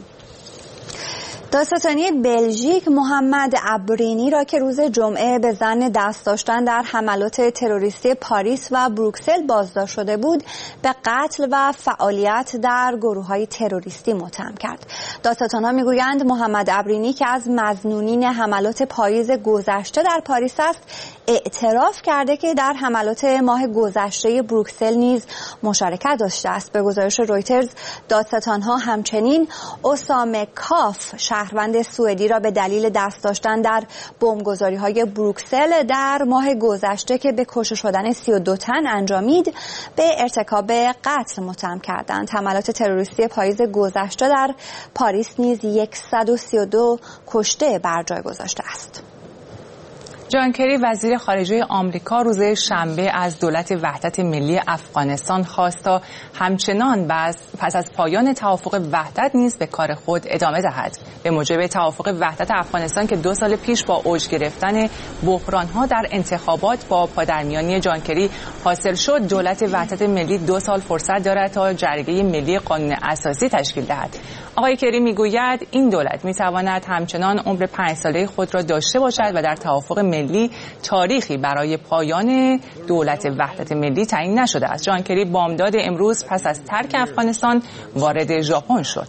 دادستانی بلژیک محمد عبرینی را که روز جمعه به ظن دست داشتن در حملات تروریستی پاریس و بروکسل بازداشت شده بود به قتل و فعالیت در گروه‌های تروریستی متهم کرد. دادستان‌ها می‌گویند محمد عبرینی که از مظنونین حملات پاییز گذشته در پاریس است اعتراف کرده که در حملات ماه گذشته بروکسل نیز مشارکت داشته است. به گزارش رویترز دادستان‌ها همچنین اسامه کاف شهروند سوئدی را به دلیل دست داشتن در بمبگذاری‌های بروکسل در ماه گذشته که به کشته شدن 32 تن انجامید به ارتکاب قتل متهم کردند. حملات تروریستی پاییز گذشته در پاریس نیز 132 کشته بر جای گذاشته است. جان کری وزیر خارجه آمریکا روز شنبه از دولت وحدت ملی افغانستان خواست تا همچنان پس از پایان توافق وحدت نیز به کار خود ادامه دهد. به موجب توافق وحدت افغانستان که 2 سال پیش با اوج گرفتن بحران‌ها در انتخابات با پادرمیانی جان کری حاصل شد، دولت وحدت ملی 2 سال فرصت دارد تا جرگه ملی قانون اساسی تشکیل دهد. آقای کری میگوید این دولت میتواند همچنان عمر 5 ساله خود را داشته باشد و در توافق ملی تاریخی برای پایان دولت وحدت ملی تعیین نشده است. جان کری بامداد امروز پس از ترک افغانستان وارد ژاپن شد.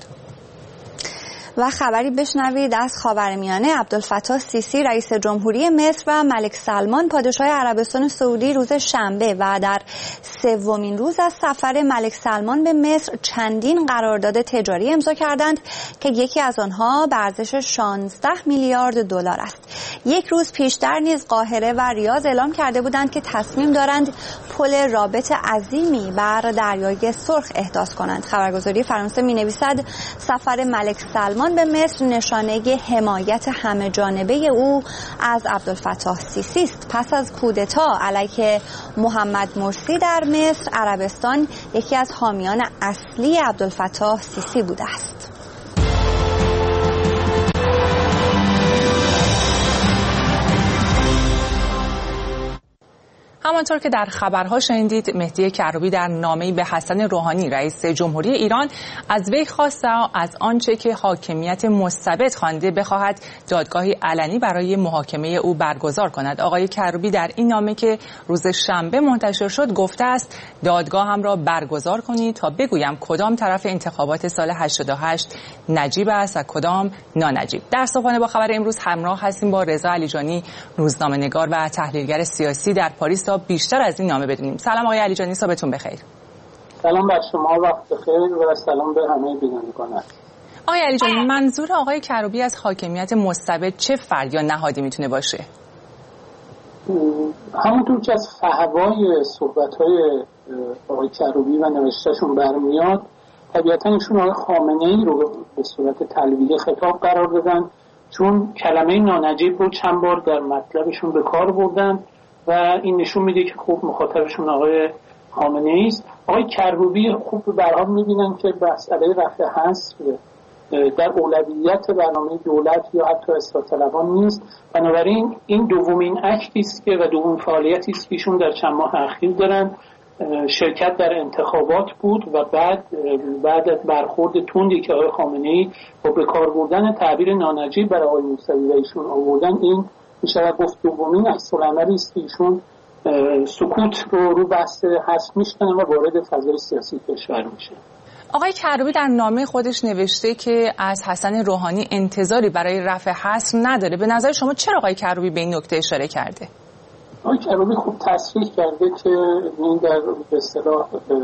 و خبری بشنوید از خاورمیانه. عبدالفتاح سیسی رئیس جمهوری مصر و ملک سلمان پادشاه عربستان سعودی روز شنبه و در 3مین روز از سفر ملک سلمان به مصر چندین قرارداد تجاری امضا کردند که یکی از آنها به ارزش 16 میلیارد دلار است. یک روز پیشتر نیز قاهره و ریاض اعلام کرده بودند که تصمیم دارند پل رابط عظیمی بر دریای سرخ احداث کنند. خبرگزاری فرانسه می‌نویسد سفر ملک سلمان به مصر نشانه حمایت همه جانبه او از عبدالفتاح سیسی است. پس از کودتا علیه محمد مرسی در مصر، عربستان یکی از حامیان اصلی عبدالفتاح سیسی بوده است. همانطور که در خبرها شنیدید، مهدی کروبی در نامه‌ای به حسن روحانی رئیس جمهوری ایران از وی خواست از آنچه که حاکمیت مستبد خوانده بخواهد دادگاهی علنی برای محاکمه او برگزار کند. آقای کروبی در این نامه که روز شنبه منتشر شد گفته است دادگاهم را برگزار کنید تا بگویم کدام طرف انتخابات سال 88 نجیب است و کدام نانجیب. در صبحانه با خبر امروز همراه هستیم با رضا علیجانی، روزنامه‌نگار و تحلیلگر سیاسی در پاریس تا بیشتر از این نامه بدونیم. سلام آقای علیجانی، صبحتون بخیر. سلام بر شما، وقت بخیر و سلام به همه بینندگان. آقای علیجانی، منظور آقای کروبی از حاکمیت مستبد چه فرد یا نهادی میتونه باشه؟ همونطور که از فحوای صحبت‌های آقای کروبی و نوشتهشون برمیاد، طبیعتاً ایشون آقای خامنه‌ای رو به صورت تلویحی خطاب قرار دادن، چون کلمه نانجیب رو چند بار در مطلبشون به کار بردن و این نشون میده که خوب مخاطبشون آقای خامنه‌ای است. آقای کروبی خوب به هر حال می‌بینن که مسئله رفع حصر در اولویت برنامه دولت یا حتی اصلاح طلبان نیست. بنابراین این دومین اکتی است که و دومین فعالیتی است که ایشون در چند ماه اخیر دارن. شرکت در انتخابات بود و بعد از برخورد تندی که آقای خامنه‌ای با به کار بردن تعبیر نانجیب برای آقای موسوی و ایشون آوردن، این میشه گفت دومین عکس‌العملی است که ایشون سکوت رو بحث حذف میشکنن و وارد فضای سیاسی کشور میشه. آقای کروبی در نامه خودش نوشته که از حسن روحانی انتظاری برای رفع حصر نداره. به نظر شما چرا آقای کروبی به این نکته اشاره کرده؟ آقای کروبی خوب تصریح کرده که این در به اصطلاح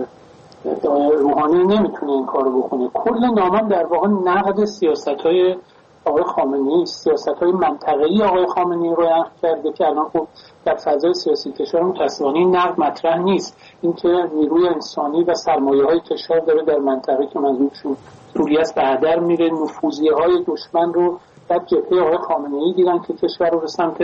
روحانی نمیتونه این کارو بکنه. کل نامه در واقع نقد سیاست‌های آقای خامنه‌ای، سیاست‌های منطقه‌ای آقای خامنه‌ای رو نقد کرده که الان خب در فضای سیاسی کشور متأسفانه این نقد مطرح نیست. اینکه نیروی انسانی و سرمایه‌های کشور داره در منطقه که منظورشون سوریه است به هدر میره. نفوذی‌های دشمن رو در جبهه آقای خامنه‌ای دیدن که کشور رو به سمت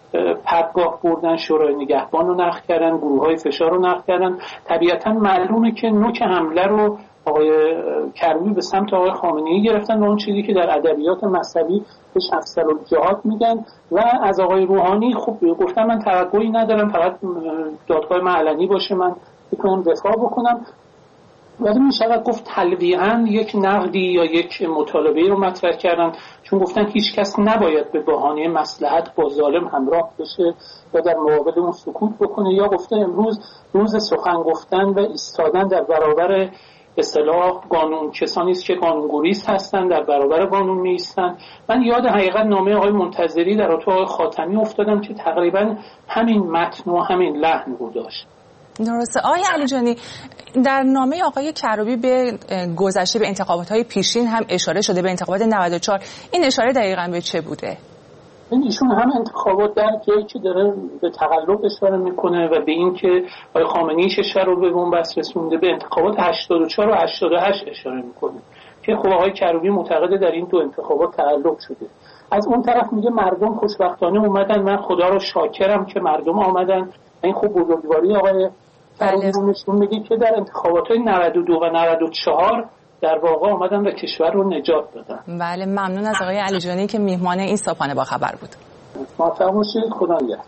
پدگاه بردن، شورای نگهبان رو نقد کردن، گروه‌های فشار رو نقد کردن. طبیعتاً معلومه که نوک حمله رو آقای کروبی به سمت آقای خامنه‌ای گرفتن و اون چیزی که در ادبیات مذهبی بهش افسرالجهاد میگن. و از آقای روحانی خب گفتم من توقعی ندارم، فقط دادگاه من علنی باشه، من بتونم دفاع بکنم. ولی میشه گفت تلویحاً یک نقدی یا یک مطالبه رو مطرح کردن، چون گفتن هیچ کس نباید به بهانه مصلحت با ظالم همراه بشه یا در مقابل اون سکوت بکنه، یا گفته امروز روز سخن گفتن و ایستادن در برابر اصطلاح قانون، کسانی است که قانون‌گریز هستند در برابر قانون می‌ایستند. من یاد حقیقت نامه آقای منتظری در اتاق آقای خاتمی افتادم که تقریبا همین متن و همین لحن رو داشت. درسته. آقای علیجانی، در نامه آقای کروبی به گذشته به انتخابات‌های پیشین هم اشاره شده، به انتخابات 94. این اشاره دقیقاً به چه بوده؟ ایشون هم انتخابات در جایی که داره به تقلب اشاره میکنه و به این که آقای خامنه‌ای کشور رو به بنبست رسونده، به انتخابات 84 و 88 اشاره میکنه که خب آقای کروبی معتقده در این دو انتخابات تقلب شده. از اون طرف میگه مردم خوشبختانه اومدن، من خدا رو شاکرم که مردم آمدن. این خب بزرگواری آقای کروبی رو نشون میده که در انتخابات 92 و 94 در واقع آمدن و کشور رو نجات دادن. بله، ممنون از آقای علیجانی که میهمان این صبحانه با خبر بود. موفق باشید. خدا نگهدار.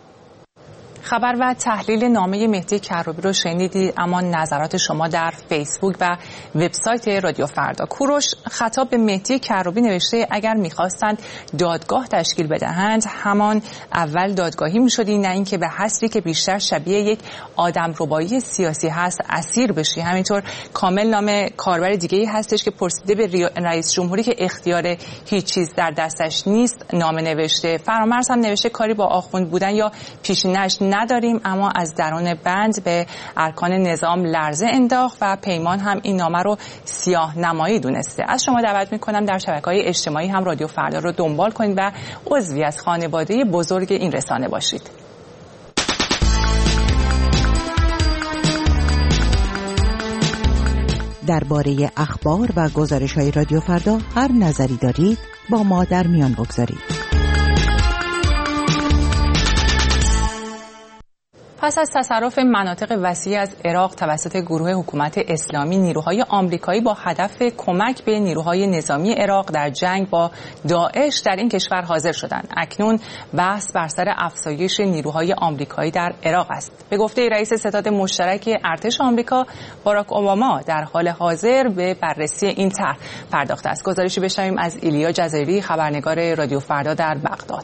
خبر و تحلیل نامه مهدی کروبی رو شنیدید، اما نظرات شما در فیسبوک و وبسایت رادیو فردا. کوروش خطاب به مهدی کروبی نوشته اگر می‌خواستند دادگاه تشکیل بدهند همان اول دادگاهی می‌شدی، نه اینکه به حسبی که بیشتر شبیه یک آدمربایی سیاسی هست اسیر بشی. همینطور کامل نام کاربر دیگه‌ای هستش که پرسیده به رئیس جمهوری که اختیار هیچ چیز در دستش نیست نامه نوشته. فرامرز هم نوشته کاری با آخوند بودن یا پیشینه‌اش نداریم، اما از درون بند به ارکان نظام لرزه انداخت و پیمان هم این نامه رو سیاه نمایی دونسته. از شما دعوت میکنم در شبکه‌های اجتماعی هم رادیو فردا رو دنبال کنید و عضوی از خانواده بزرگ این رسانه باشید. درباره اخبار و گزارش‌های رادیو فردا هر نظری دارید با ما در میان بگذارید. پس از تصرف مناطق وسیعی از عراق توسط گروه حکومت اسلامی، نیروهای آمریکایی با هدف کمک به نیروهای نظامی عراق در جنگ با داعش در این کشور حاضر شدند. اکنون بحث بر سر افزایش نیروهای آمریکایی در عراق است. به گفته رئیس ستاد مشترک ارتش آمریکا، باراک اوباما در حال حاضر به بررسی این طرح پرداخته است. گزارشی بشنویم از ایلیا جزایری، خبرنگار رادیو فردا در بغداد.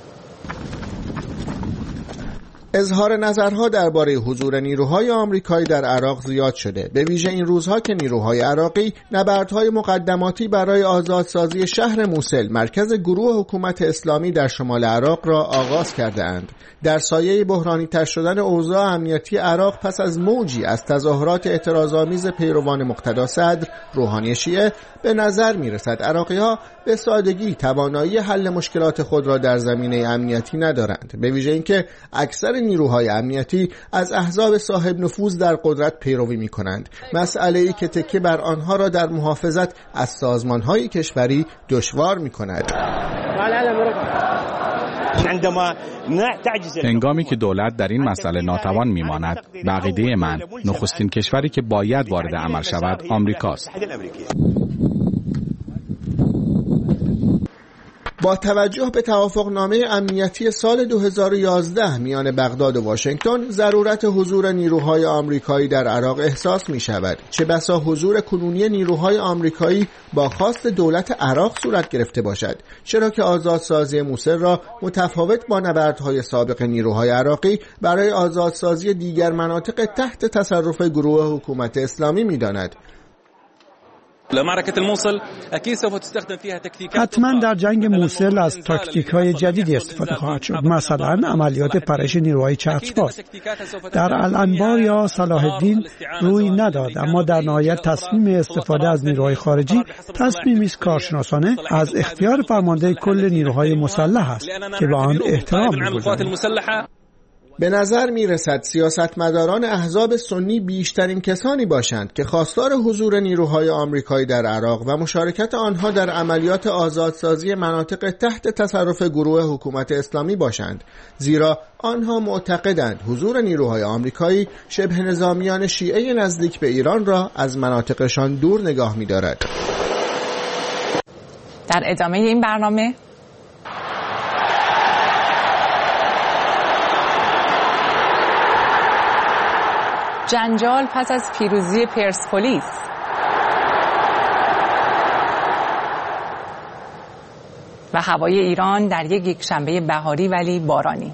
اظهار نظرها درباره حضور نیروهای آمریکایی در عراق زیاد شده، به ویژه این روزها که نیروهای عراقی نبردهای مقدماتی برای آزادسازی شهر موسل، مرکز گروه حکومت اسلامی در شمال عراق را آغاز کرده اند. در سایه بحرانی تر شدن اوضاع امنیتی عراق پس از موجی از تظاهرات اعتراض‌آمیز پیروان مقتدا صدر، روحانی شیعه، به نظر می‌رسد عراقی‌ها به سادگی توانایی حل مشکلات خود را در زمینه امنیتی ندارند، به ویژه اینکه اکثر نیروهای امنیتی از احزاب صاحب نفوذ در قدرت پیروی می‌کنند، مسئله‌ای که تکیه بر آنها را در محافظت از سازمان‌های کشوری دشوار می‌کند. هنگامی که دولت در این مسئله ناتوان می‌ماند، به عقیده من نخستین کشوری که باید وارد عمل شود آمریکاست. با توجه به توافقنامه امنیتی سال 2011 میان بغداد و واشنگتن، ضرورت حضور نیروهای آمریکایی در عراق احساس می شود. چه بسا حضور کنونی نیروهای آمریکایی با خواست دولت عراق صورت گرفته باشد، چرا که آزادسازی موسل را متفاوت با نبردهای سابق نیروهای عراقی برای آزادسازی دیگر مناطق تحت تصرف گروه حکومت اسلامی می داند. حتما در جنگ موسل از تاکتیک‌های جدیدی استفاده خواهد شد، مثلا عملیات پرش نیروهای چرخ‌باز. در الانبار یا صلاح الدین روی نداد، اما در نهایت تصمیم استفاده از نیروهای خارجی تصمیمی است کارشناسانه از اختیار فرمانده کل نیروهای مسلح است که به آن احترام می‌گذاریم. به نظر می رسد سیاستمداران احزاب سنی بیشترین کسانی باشند که خواستار حضور نیروهای آمریکایی در عراق و مشارکت آنها در عملیات آزادسازی مناطق تحت تصرف گروه حکومت اسلامی باشند، زیرا آنها معتقدند حضور نیروهای آمریکایی شبه نظامیان شیعه نزدیک به ایران را از مناطقشان دور نگاه می دارد. در ادامه این برنامه جنجال پس از پیروزی پرسپولیس. و هوای ایران در یک شنبه بهاری ولی بارانی.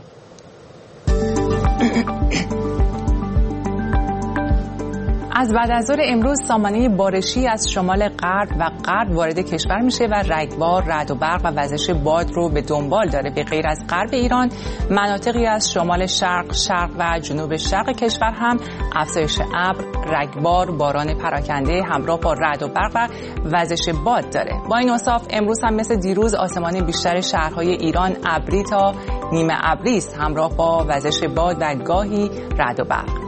از بعد از ظهر امروز سامانه بارشی از شمال غرب وارد کشور میشه و رگبار، رعد و برق و وزش باد رو به دنبال داره. به غیر از غرب ایران، مناطقی از شمال شرق و جنوب شرق کشور هم افزایش ابر، رگبار، باران پراکنده همراه با رعد و برق و وزش باد داره. با این اوصاف امروز هم مثل دیروز آسمان بیشتر شهرهای ایران ابری تا نیمه ابری است، همراه با وزش باد و گاهی رعد و برق.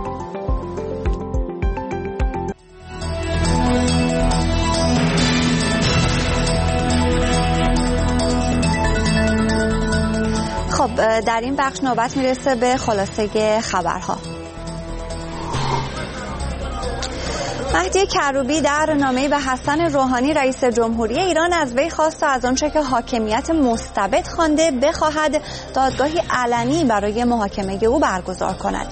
خب در این بخش نوبت میرسه به خلاصه خبرها. مهدی کروبی در نامه‌ای به حسن روحانی رئیس جمهوری ایران از وی خواست از آنچه که حاکمیت مستبد خوانده بخواهد دادگاهی علنی برای محاکمه او برگزار کند.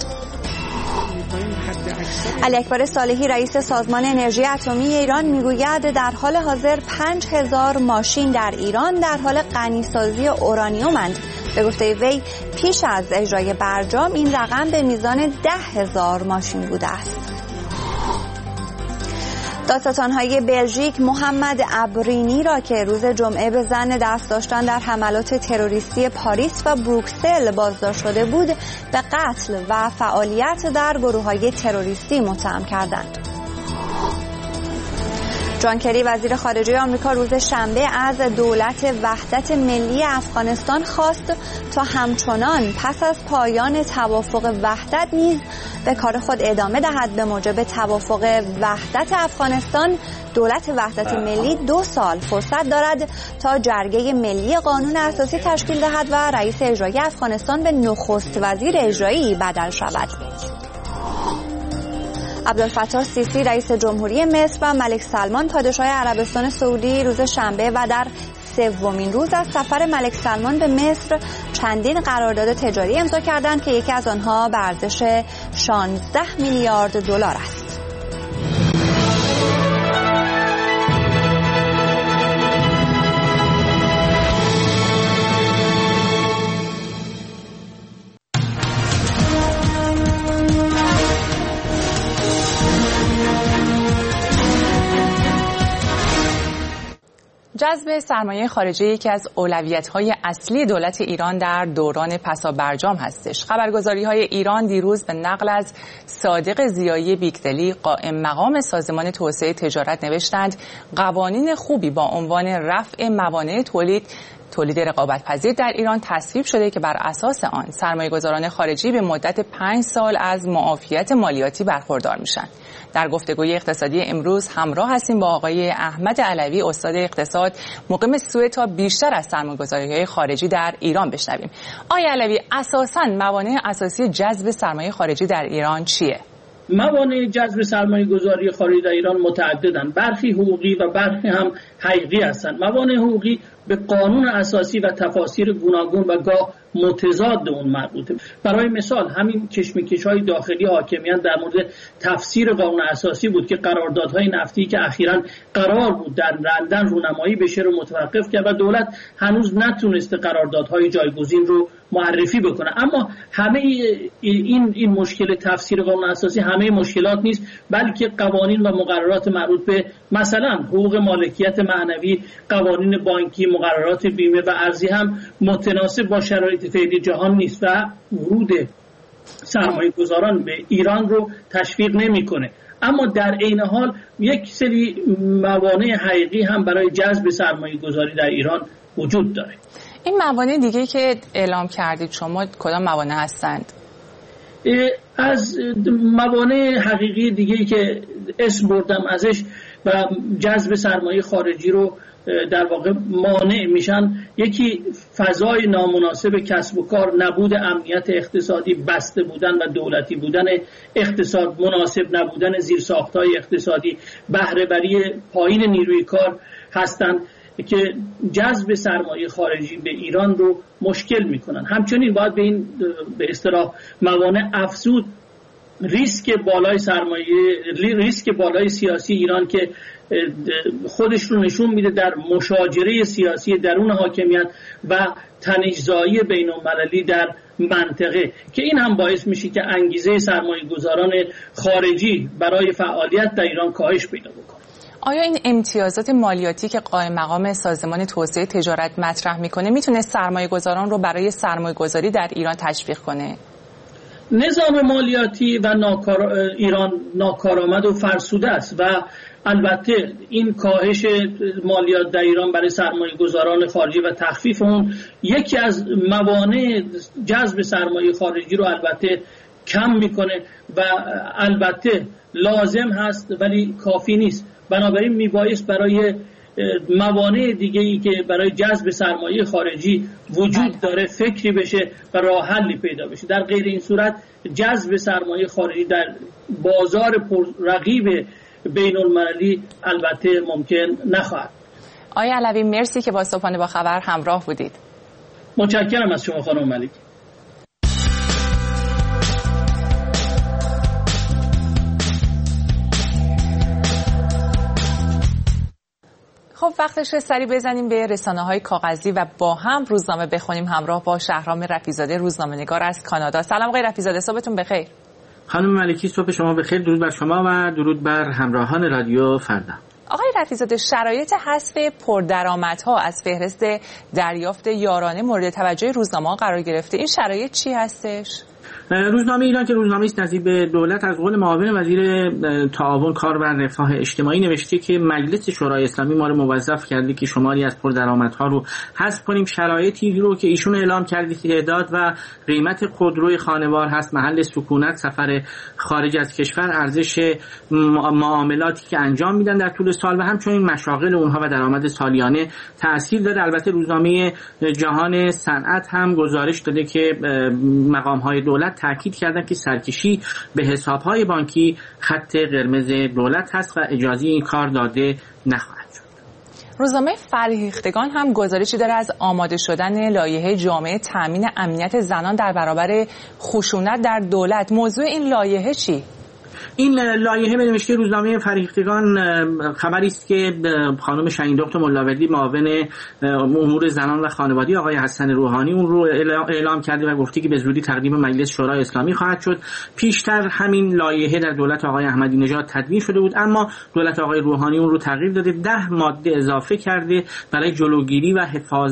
علی اکبر صالحی رئیس سازمان انرژی اتمی ایران میگوید در حال حاضر 5000 ماشین در ایران در حال غنیسازی اورانیومند. به گفته وی پیش از اجرای برجام این رقم به میزان 10,000 ماشین بوده است. دادستان‌های بلژیک محمد ابرینی را که روز جمعه به ظن دست داشتن در حملات تروریستی پاریس و بروکسل بازداشت شده بود به قتل و فعالیت در گروه‌های تروریستی متهم کردند. جان کری وزیر خارجه آمریکا روز شنبه از دولت وحدت ملی افغانستان خواست تا همچنان پس از پایان توافق وحدت نیز به کار خود ادامه دهد. به موجب توافق وحدت افغانستان دولت وحدت ملی 2 سال فرصت دارد تا جرگه ملی قانون اساسی تشکیل دهد و رئیس اجرایی افغانستان به نخست وزیر اجرایی بدل شود. عبدالفتاح سیسی رئیس جمهوری مصر و ملک سلمان پادشاه عربستان سعودی روز شنبه و در 3مین روز از سفر ملک سلمان به مصر چندین قرارداد تجاری امضا کردند که یکی از آنها به ارزش 16 میلیارد دلار است. جذب سرمایه خارجی یکی از اولویت‌های اصلی دولت ایران در دوران پسابرجام هستش. خبرگزاری‌های ایران دیروز به نقل از صادق ضیایی بیگدلی قائم مقام سازمان توسعه تجارت نوشتند قوانین خوبی با عنوان رفع موانع تولید رقابت‌پذیر در ایران تصویب شده که بر اساس آن سرمایه‌گذاران خارجی به مدت 5 سال از معافیت مالیاتی برخوردار میشن. در گفتگوی اقتصادی امروز همراه هستیم با آقای احمد علوی استاد اقتصاد مقیم سوئد تا بیشتر از سرمایه‌گذاری‌های خارجی در ایران بشنویم. آقای علوی، اساساً موانع اساسی جذب سرمایه خارجی در ایران چیه؟ موانع جذب سرمایه گذاری خارجی در ایران متعددند. برخی حقوقی و برخی هم حقیقی هستند. موانع حقوقی به قانون اساسی و تفاسیر گوناگون و گاه متضاد اون مربوطه. برای مثال همین کشمکش‌های داخلی حاکمیت در مورد تفسیر قانون اساسی بود که قراردادهای نفتی که اخیراً قرار بود در لندن رونمایی بشه رو متوقف کرد و دولت هنوز نتونسته قراردادهای جایگزین رو معرفی بکنه. اما همه این مشکل تفسیر قانون اساسی همه مشکلات نیست، بلکه قوانین و مقررات مربوط به مثلا حقوق مالکیت معنوی، قوانین بانکی، مقررات بیمه و ارزی هم متناسب با شرایط فعلی جهان نیست و ورود سرمایه‌گذاران به ایران رو تشویق نمی‌کنه. اما در عین حال یک سری موانع حقیقی هم برای جذب سرمایه‌گذاری در ایران وجود داره. این موانع دیگه که اعلام کردید شما کدام موانع هستند؟ از موانع حقیقی دیگه‌ای که اسم بردم ازش و جذب سرمایه خارجی رو در واقع مانع میشن، یکی فضای نامناسب کسب و کار، نبود امنیت اقتصادی، بسته بودن و دولتی بودن اقتصاد، مناسب نبودن زیرساخت‌های اقتصادی، بهره وری پایین نیروی کار هستند که جذب سرمایه خارجی به ایران رو مشکل میکنن. همچنین باید به این به اصطلاح موانع افزود ریسک بالای سیاسی ایران که خودش رو نشون میده در مشاجره سیاسی درون حاکمیت و تنش‌زایی بین‌المللی در منطقه، که این هم باعث میشه که انگیزه سرمایه‌گذاران خارجی برای فعالیت در ایران کاهش پیدا بکنه. آیا این امتیازات مالیاتی که قائم مقام سازمان توسعه تجارت مطرح میکنه میتونه سرمایه‌گذاران رو برای سرمایه‌گذاری در ایران تشویق کنه؟ نظام مالیاتی و ایران ناکارآمد و فرسوده است و البته این کاهش مالیات در ایران برای سرمایه‌گذاران خارجی و تخفیف اون یکی از موانع جذب سرمایه خارجی رو البته کم میکنه و البته لازم هست ولی کافی نیست. بنابراین میبایست برای موانع دیگه‌ای که برای جذب سرمایه خارجی وجود داره فکری بشه و راه حلی پیدا بشه. در غیر این صورت جذب سرمایه خارجی در بازار پررقیب بین‌المللی البته ممکن نخواهد. آقای علوی مرسی که با صبحانه با خبر همراه بودید. متشکرم از شما خانم ملک. خب وقتشه سری بزنیم به رسانه‌های کاغذی و با هم روزنامه بخونیم همراه با شهرام رفیع‌زاده روزنامه‌نگار از کانادا. سلام آقای رفیع‌زاده، صبحتون بخیر. خانم ملکی صبح شما بخیر، درود بر شما و درود بر همراهان رادیو فردا. آقای رفیع‌زاده، شرایط حذف پردرآمدها از فهرست دریافت یارانه مورد توجه روزنامه‌ها قرار گرفته. این شرایط چی هستش؟ روزنامه ایران که روزنامه است نزدیک به دولت از قول معاون وزیر تعاون کار و رفاه اجتماعی نوشته که مجلس شورای اسلامی ما رو موظف کرده که شماری از پردرآمدها رو حذف کنیم. شرایطی رو که ایشون اعلام کرده که تعداد و قیمت خودروی خانوار هست، محل سکونت، سفر خارج از کشور، ارزش معاملاتی که انجام میدن در طول سال و همچنین مشاغل اونها و درآمد سالیانه تأثیر داره. البته روزنامه جهان صنعت هم گزارش داده که مقام‌های دولت تاکید کردن که سرکشی به حساب‌های بانکی خط قرمز دولت هست و اجازه این کار داده نخواهد شد. روزنامه فرهیختگان هم گزارشی داره از آماده شدن لایحه جامعه تامین امنیت زنان در برابر خشونت در دولت. موضوع این لایحه چی؟ این لایحه به نوشته روزنامه فرهیختگان خبری است که خانم شهیندخت ملاوردی معاون امور زنان و خانوادگی آقای حسن روحانی اون رو اعلام کرده و گفته که به زودی تقدیم مجلس شورای اسلامی خواهد شد. پیشتر همین لایحه در دولت آقای احمدی نژاد تدوین شده بود، اما دولت آقای روحانی اون رو تغییر داده، 10 ماده اضافه کرده برای جلوگیری و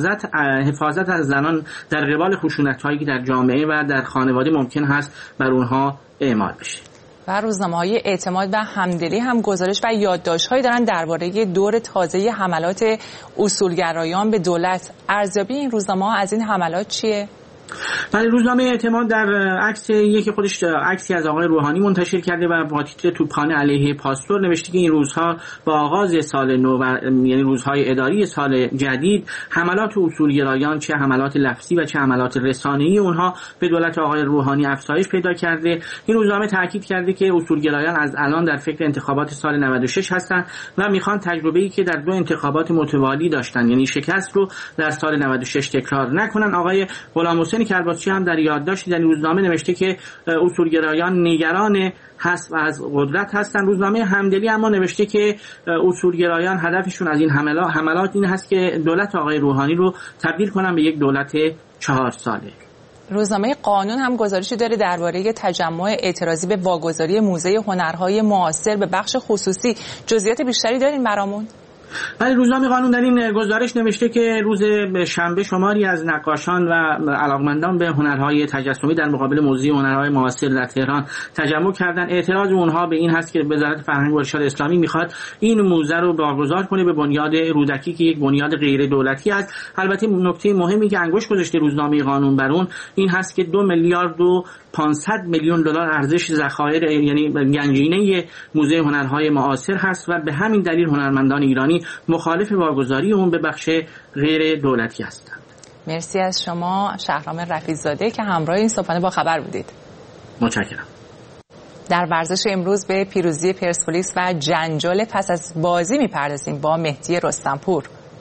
حفاظت از زنان در قبال خشونت‌هایی که در جامعه و در خانواده ممکن هست بر اونها اعمال بشه. و روزنامه‌های اعتماد و همدلی هم گزارش و یادداشت‌هایی دارن درباره دور تازه حملات اصولگرایان به دولت. ارزیابی این روزنامه‌ها از این حملات چیه؟ بله، روزنامه اعتماد در عکسی خودش عکسی از آقای روحانی منتشر کرده و با تیتر توپخانه علیه پاستور نوشته که این روزها با آغاز سال نو و یعنی روزهای اداری سال جدید حملات اصولگرایان، چه حملات لفظی و چه حملات رسانه‌ای اونها به دولت آقای روحانی افزایش پیدا کرده. این روزنامه تاکید کرده که اصولگرایان از الان در فکر انتخابات سال 96 هستند و میخوان تجربه‌ای که در 2 انتخابات متوالی داشتن یعنی شکست رو در سال 96 تکرار نکنن. آقای غلام حسین کرباسچی هم در یادداشتی در روزنامه نوشته که اصولگرایان نگران هست و از قدرت هستن. روزنامه همدلی اما نوشته که اصولگرایان هدفشون از این حملات این هست که دولت آقای روحانی رو تبدیل کنن به یک دولت 4 ساله. روزنامه قانون هم گزارشی داره درباره تجمع اعتراضی به واگذاری موزه هنرهای معاصر به بخش خصوصی. جزئیات بیشتری دارین برامون؟ ولی روزنامه قانون در این گزارش نوشته که روز شنبه شماری از نقاشان و علاقمندان به هنرهای تجسمی در مقابل موزه هنرهای معاصر در تهران تجمع کردند. اعتراض اونها به این هست که وزارت فرهنگ و ارشاد اسلامی میخواد این موزه رو برگزار کنه به بنیاد رودکی که یک بنیاد غیر دولتی است. البته نکته مهمی که انگشت گذاشته روزنامه قانون بر اون این هست که 2 میلیارد و 500 میلیون دلار ارزش ذخایر یعنی گنجینه موزه هنرهای معاصر هست و به همین دلیل هنرمندان ایرانی مخالف واگذاری اون به بخش غیر دولتی هستند. مرسی از شما شهرام رفیع‌زاده که همراه این صبحانه با خبر بودید. متشکرم. در ورزش امروز به پیروزی پرسپولیس و جنجال پس از بازی میپردازیم با مهدی رستمپور.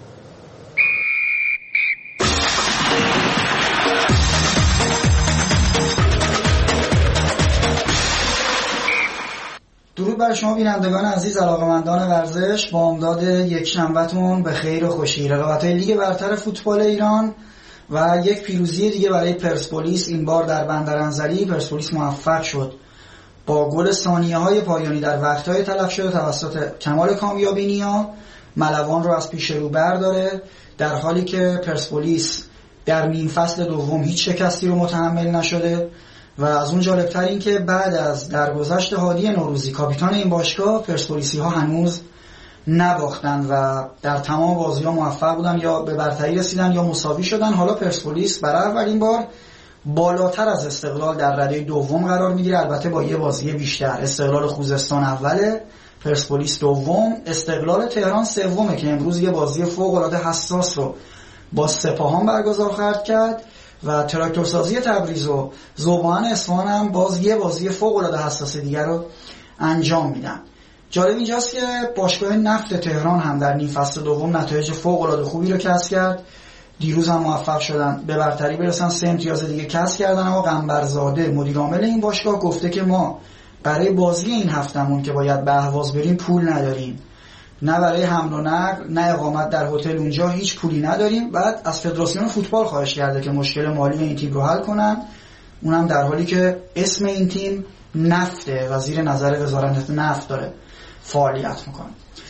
درود بر شما بینندگان عزیز، علاقه‌مندان ورزش. با امداد یک شنبهتون به خیر و خوشی. رقابت‌های لیگ برتر فوتبال ایران و یک پیروزی دیگه برای پرسپولیس، این بار در بندرانزلی. پرسپولیس موفق شد با گل ثانیه‌های پایانی در وقت‌های تلف شده توسط کمال کامیابی‌نیا ملوان رو از پیش رو برداره، در حالی که پرسپولیس در نیم فصل دوم هیچ شکستی رو متحمل نشده. و از اون جالبتر این که بعد از درگذشت هادی نوروزی کاپیتان این باشگاه، پرسپولیسی ها هنوز نباختن و در تمام بازی ها موفق بودن، یا به برتری رسیدن یا مساوی شدن. حالا پرسپولیس برای اولین بار بالاتر از استقلال در رده دوم قرار میگیره، البته با یه بازی بیشتر. استقلال خوزستان اوله، پرسپولیس دوم، استقلال تهران سومه که امروز یه بازی فوق العاده حساس رو با سپاهان برگزار خواهد کرد و تراکتورسازی تبریز و ذوبان اصفهان هم باز یه بازی فوق العاده حساس دیگر رو انجام میدن. جالب اینجاست که باشگاه نفت تهران هم در نیم فصل دوم نتایج فوق العاده خوبی رو کسب کرد. دیروز هم موفق شدن به برتری برسن، 3 امتیاز دیگه کسب کردن. اما قنبرزاده مدیر عامل این باشگاه گفته که ما برای بازی این هفتمون که باید به اهواز بریم پول نداریم، نه برای حمل و نقل نه اقامت در هتل اونجا هیچ پولی نداریم. بعد از فدراسیون فوتبال خواهش کرده که مشکل مالی این تیم رو حل کنن، اونم در حالی که اسم این تیم نفته و زیر نظر وزارت نفت داره فعالیت میکنه.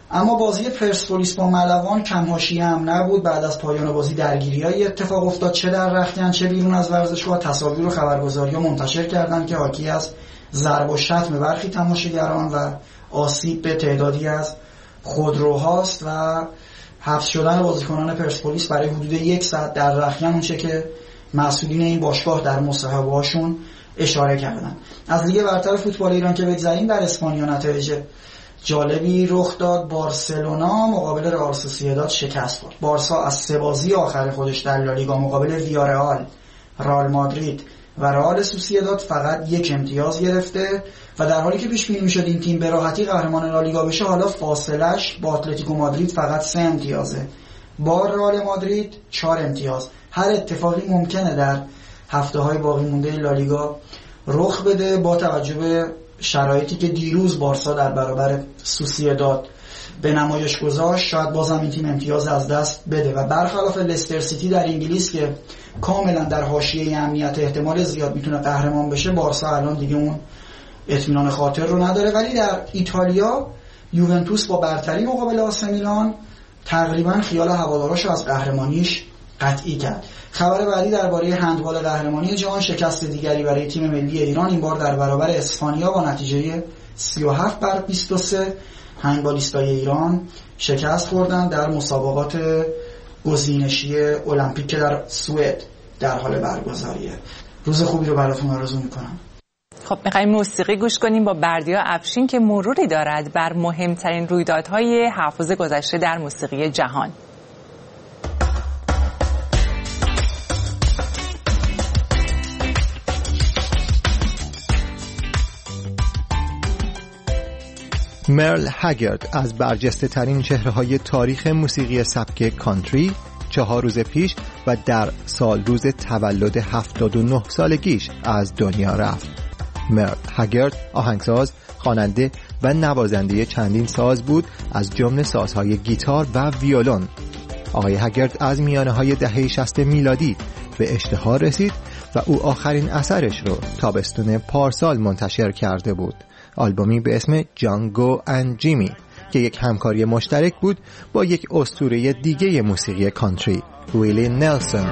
اما بازی پرسپولیس با ملوان کم حاشیه هم نبود. بعد از پایان بازی درگیری‌های اتفاق افتاد، چه در رختکن چه بیرون از ورزشگاه. تصاویر و خبرگزاری‌ها منتشر کردند که حاکی از ضرب و شتم برخی تماشاگران و آسیب به تعدادی از خودروهاست و حبس شدن بازیکنان پرسپولیس برای حدود 1 ساعت در رختکن، اونچه که مسئولین این باشگاه در مصاحبه‌هاشون اشاره کردن. از لیگ برتر فوتبال ایران که بگذریم، در اسپانیا نتایج جالبی رخ داد. بارسلونا مقابل رئال سوسییداد شکست خورد. بارسا از 3 بازی آخر خودش در لالیگا مقابل ویارئال، رئال مادرید و رئال سوسییداد فقط 1 امتیاز گرفته و در حالی که پیش بینی میشد این تیم به راحتی قهرمان لالیگا بشه، حالا فاصلش با اتلتیکو مادرید فقط 3 امتیازه، با رئال مادرید 4 امتیاز. هر اتفاقی ممکنه در هفته‌های باقی مونده لالیگا رخ بده با توجه به شرایطی که دیروز بارسا در برابر سوسییداد به نمایش گذاشت. شاید بازم این تیم امتیاز از دست بده و برخلاف لستر سیتی در انگلیس که کاملا در حاشیه امنیت احتمال زیاد میتونه قهرمان بشه، بارسا الان دیگه اون اطمینان خاطر رو نداره. ولی در ایتالیا یوونتوس با برتری مقابل آس میلان تقریبا خیال هواداراشو از قهرمانیش قطعی کرد. خبر بعدی درباره هندبال قهرمانی جهان، شکست دیگری برای تیم ملی ایران، این بار در برابر اسپانیا با نتیجه 37-23. هندبالیستای ایران شکست خوردن در مسابقات گزینشی المپیک که در سوئد در حال برگزاریه. روز خوبی رو براتون آرزو میکنم. خب میخوایم موسیقی گوش کنیم با بردیا افشین که مروری دارد بر مهمترین رویدادهای 7 روز گذشته در موسیقی جهان. مرل هگرد از برجسته ترین چهره‌های تاریخ موسیقی سبک کانتری 4 روز پیش و در سال روز تولد 79 سالگیش از دنیا رفت. مرل هگرد آهنگساز، خواننده و نوازنده چندین ساز بود، از جمله سازهای گیتار و ویولون. آقای هگرد از میانه‌های دهه 60 میلادی به اشتهار رسید و او آخرین اثرش رو تابستون پارسال منتشر کرده بود، آلبومی به اسم جانگو اند جیمی که یک همکاری مشترک بود با یک اسطوره دیگه موسیقی کانتری، ویلی نلسون.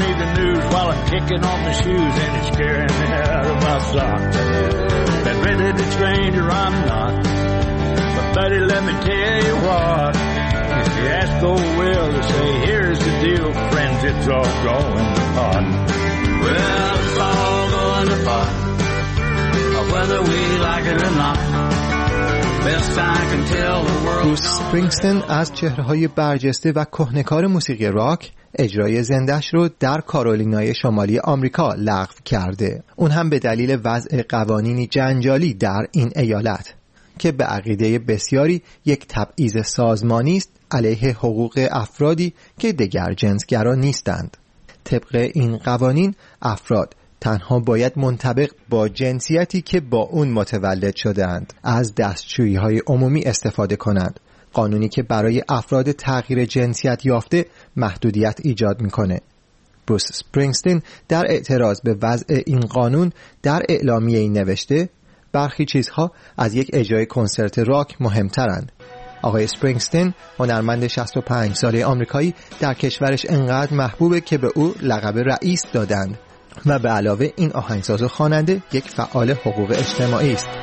بروس اسپرینگستین از چهره‌های برجسته و کهنه‌کار موسیقی راک اجرای زنده‌اش رو در کارولینای شمالی آمریکا لغو کرده، اون هم به دلیل وضع قوانینی جنجالی در این ایالت که به عقیده بسیاری یک تبعیض سازمانی است علیه حقوق افرادی که دگرجنسگرا نیستند. طبق این قوانین افراد تنها باید منطبق با جنسیتی که با اون متولد شده‌اند از دستشویی‌های عمومی استفاده کنند، قانونی که برای افراد تغییر جنسیت یافته محدودیت ایجاد میکنه. بروس اسپرینگستین در اعتراض به وضع این قانون در اعلامیه این نوشته برخی چیزها از یک اجرای کنسرت راک مهمترند. آقای اسپرینگستین هنرمند 65 ساله آمریکایی در کشورش انقدر محبوبه که به او لقب رئیس دادند و به علاوه این آهنگساز و خواننده یک فعال حقوق اجتماعی است.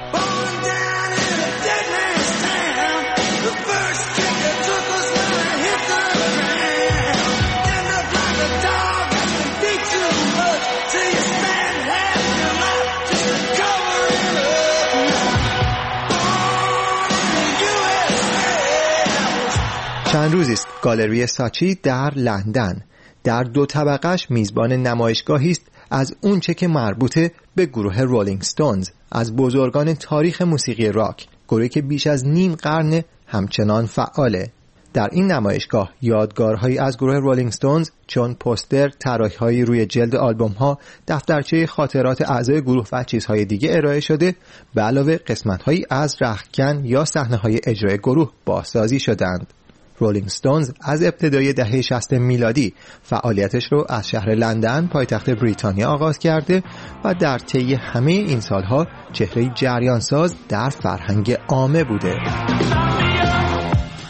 چند روزی است گالری ساچی در لندن در 2 طبقه‌اش میزبان نمایشگاهی است از اونچه که مربوطه به گروه رولینگ ستونز، از بزرگان تاریخ موسیقی راک، گروهی که بیش از نیم قرن همچنان فعاله. در این نمایشگاه یادگارهایی از گروه رولینگ ستونز چون پوستر، طراحی‌های روی جلد آلبوم‌ها، دفترچه خاطرات اعضای گروه و چیزهای دیگه ارائه شده، به علاوه قسمت‌هایی از رختکن یا صحنه‌های اجرای گروه بازسازی شدند. رولینگ ستونز از ابتدای دهه 60 میلادی فعالیتش رو از شهر لندن پایتخت بریتانیا آغاز کرده و در طی همه این سالها چهره جریانساز در فرهنگ عامه بوده.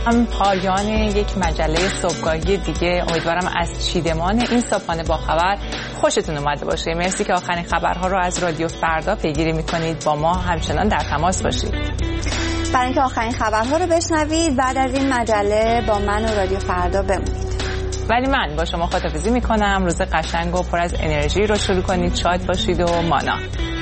پایان یک مجله صبحگاهی دیگه. امیدوارم از چیدمان این صبحانه با خبر خوشتون اومده باشه. مرسی که آخرین خبرها رو از رادیو فردا پیگیری میکنید. با ما همچنان در تماس باشید. برای اینکه آخرین خبرها رو بشنوید بعد از این مجله با من و رادیو فردا بمونید. ولی من با شما خداحافظی میکنم. روز قشنگ و پر از انرژی رو شروع کنید. شاد باشید و مانا.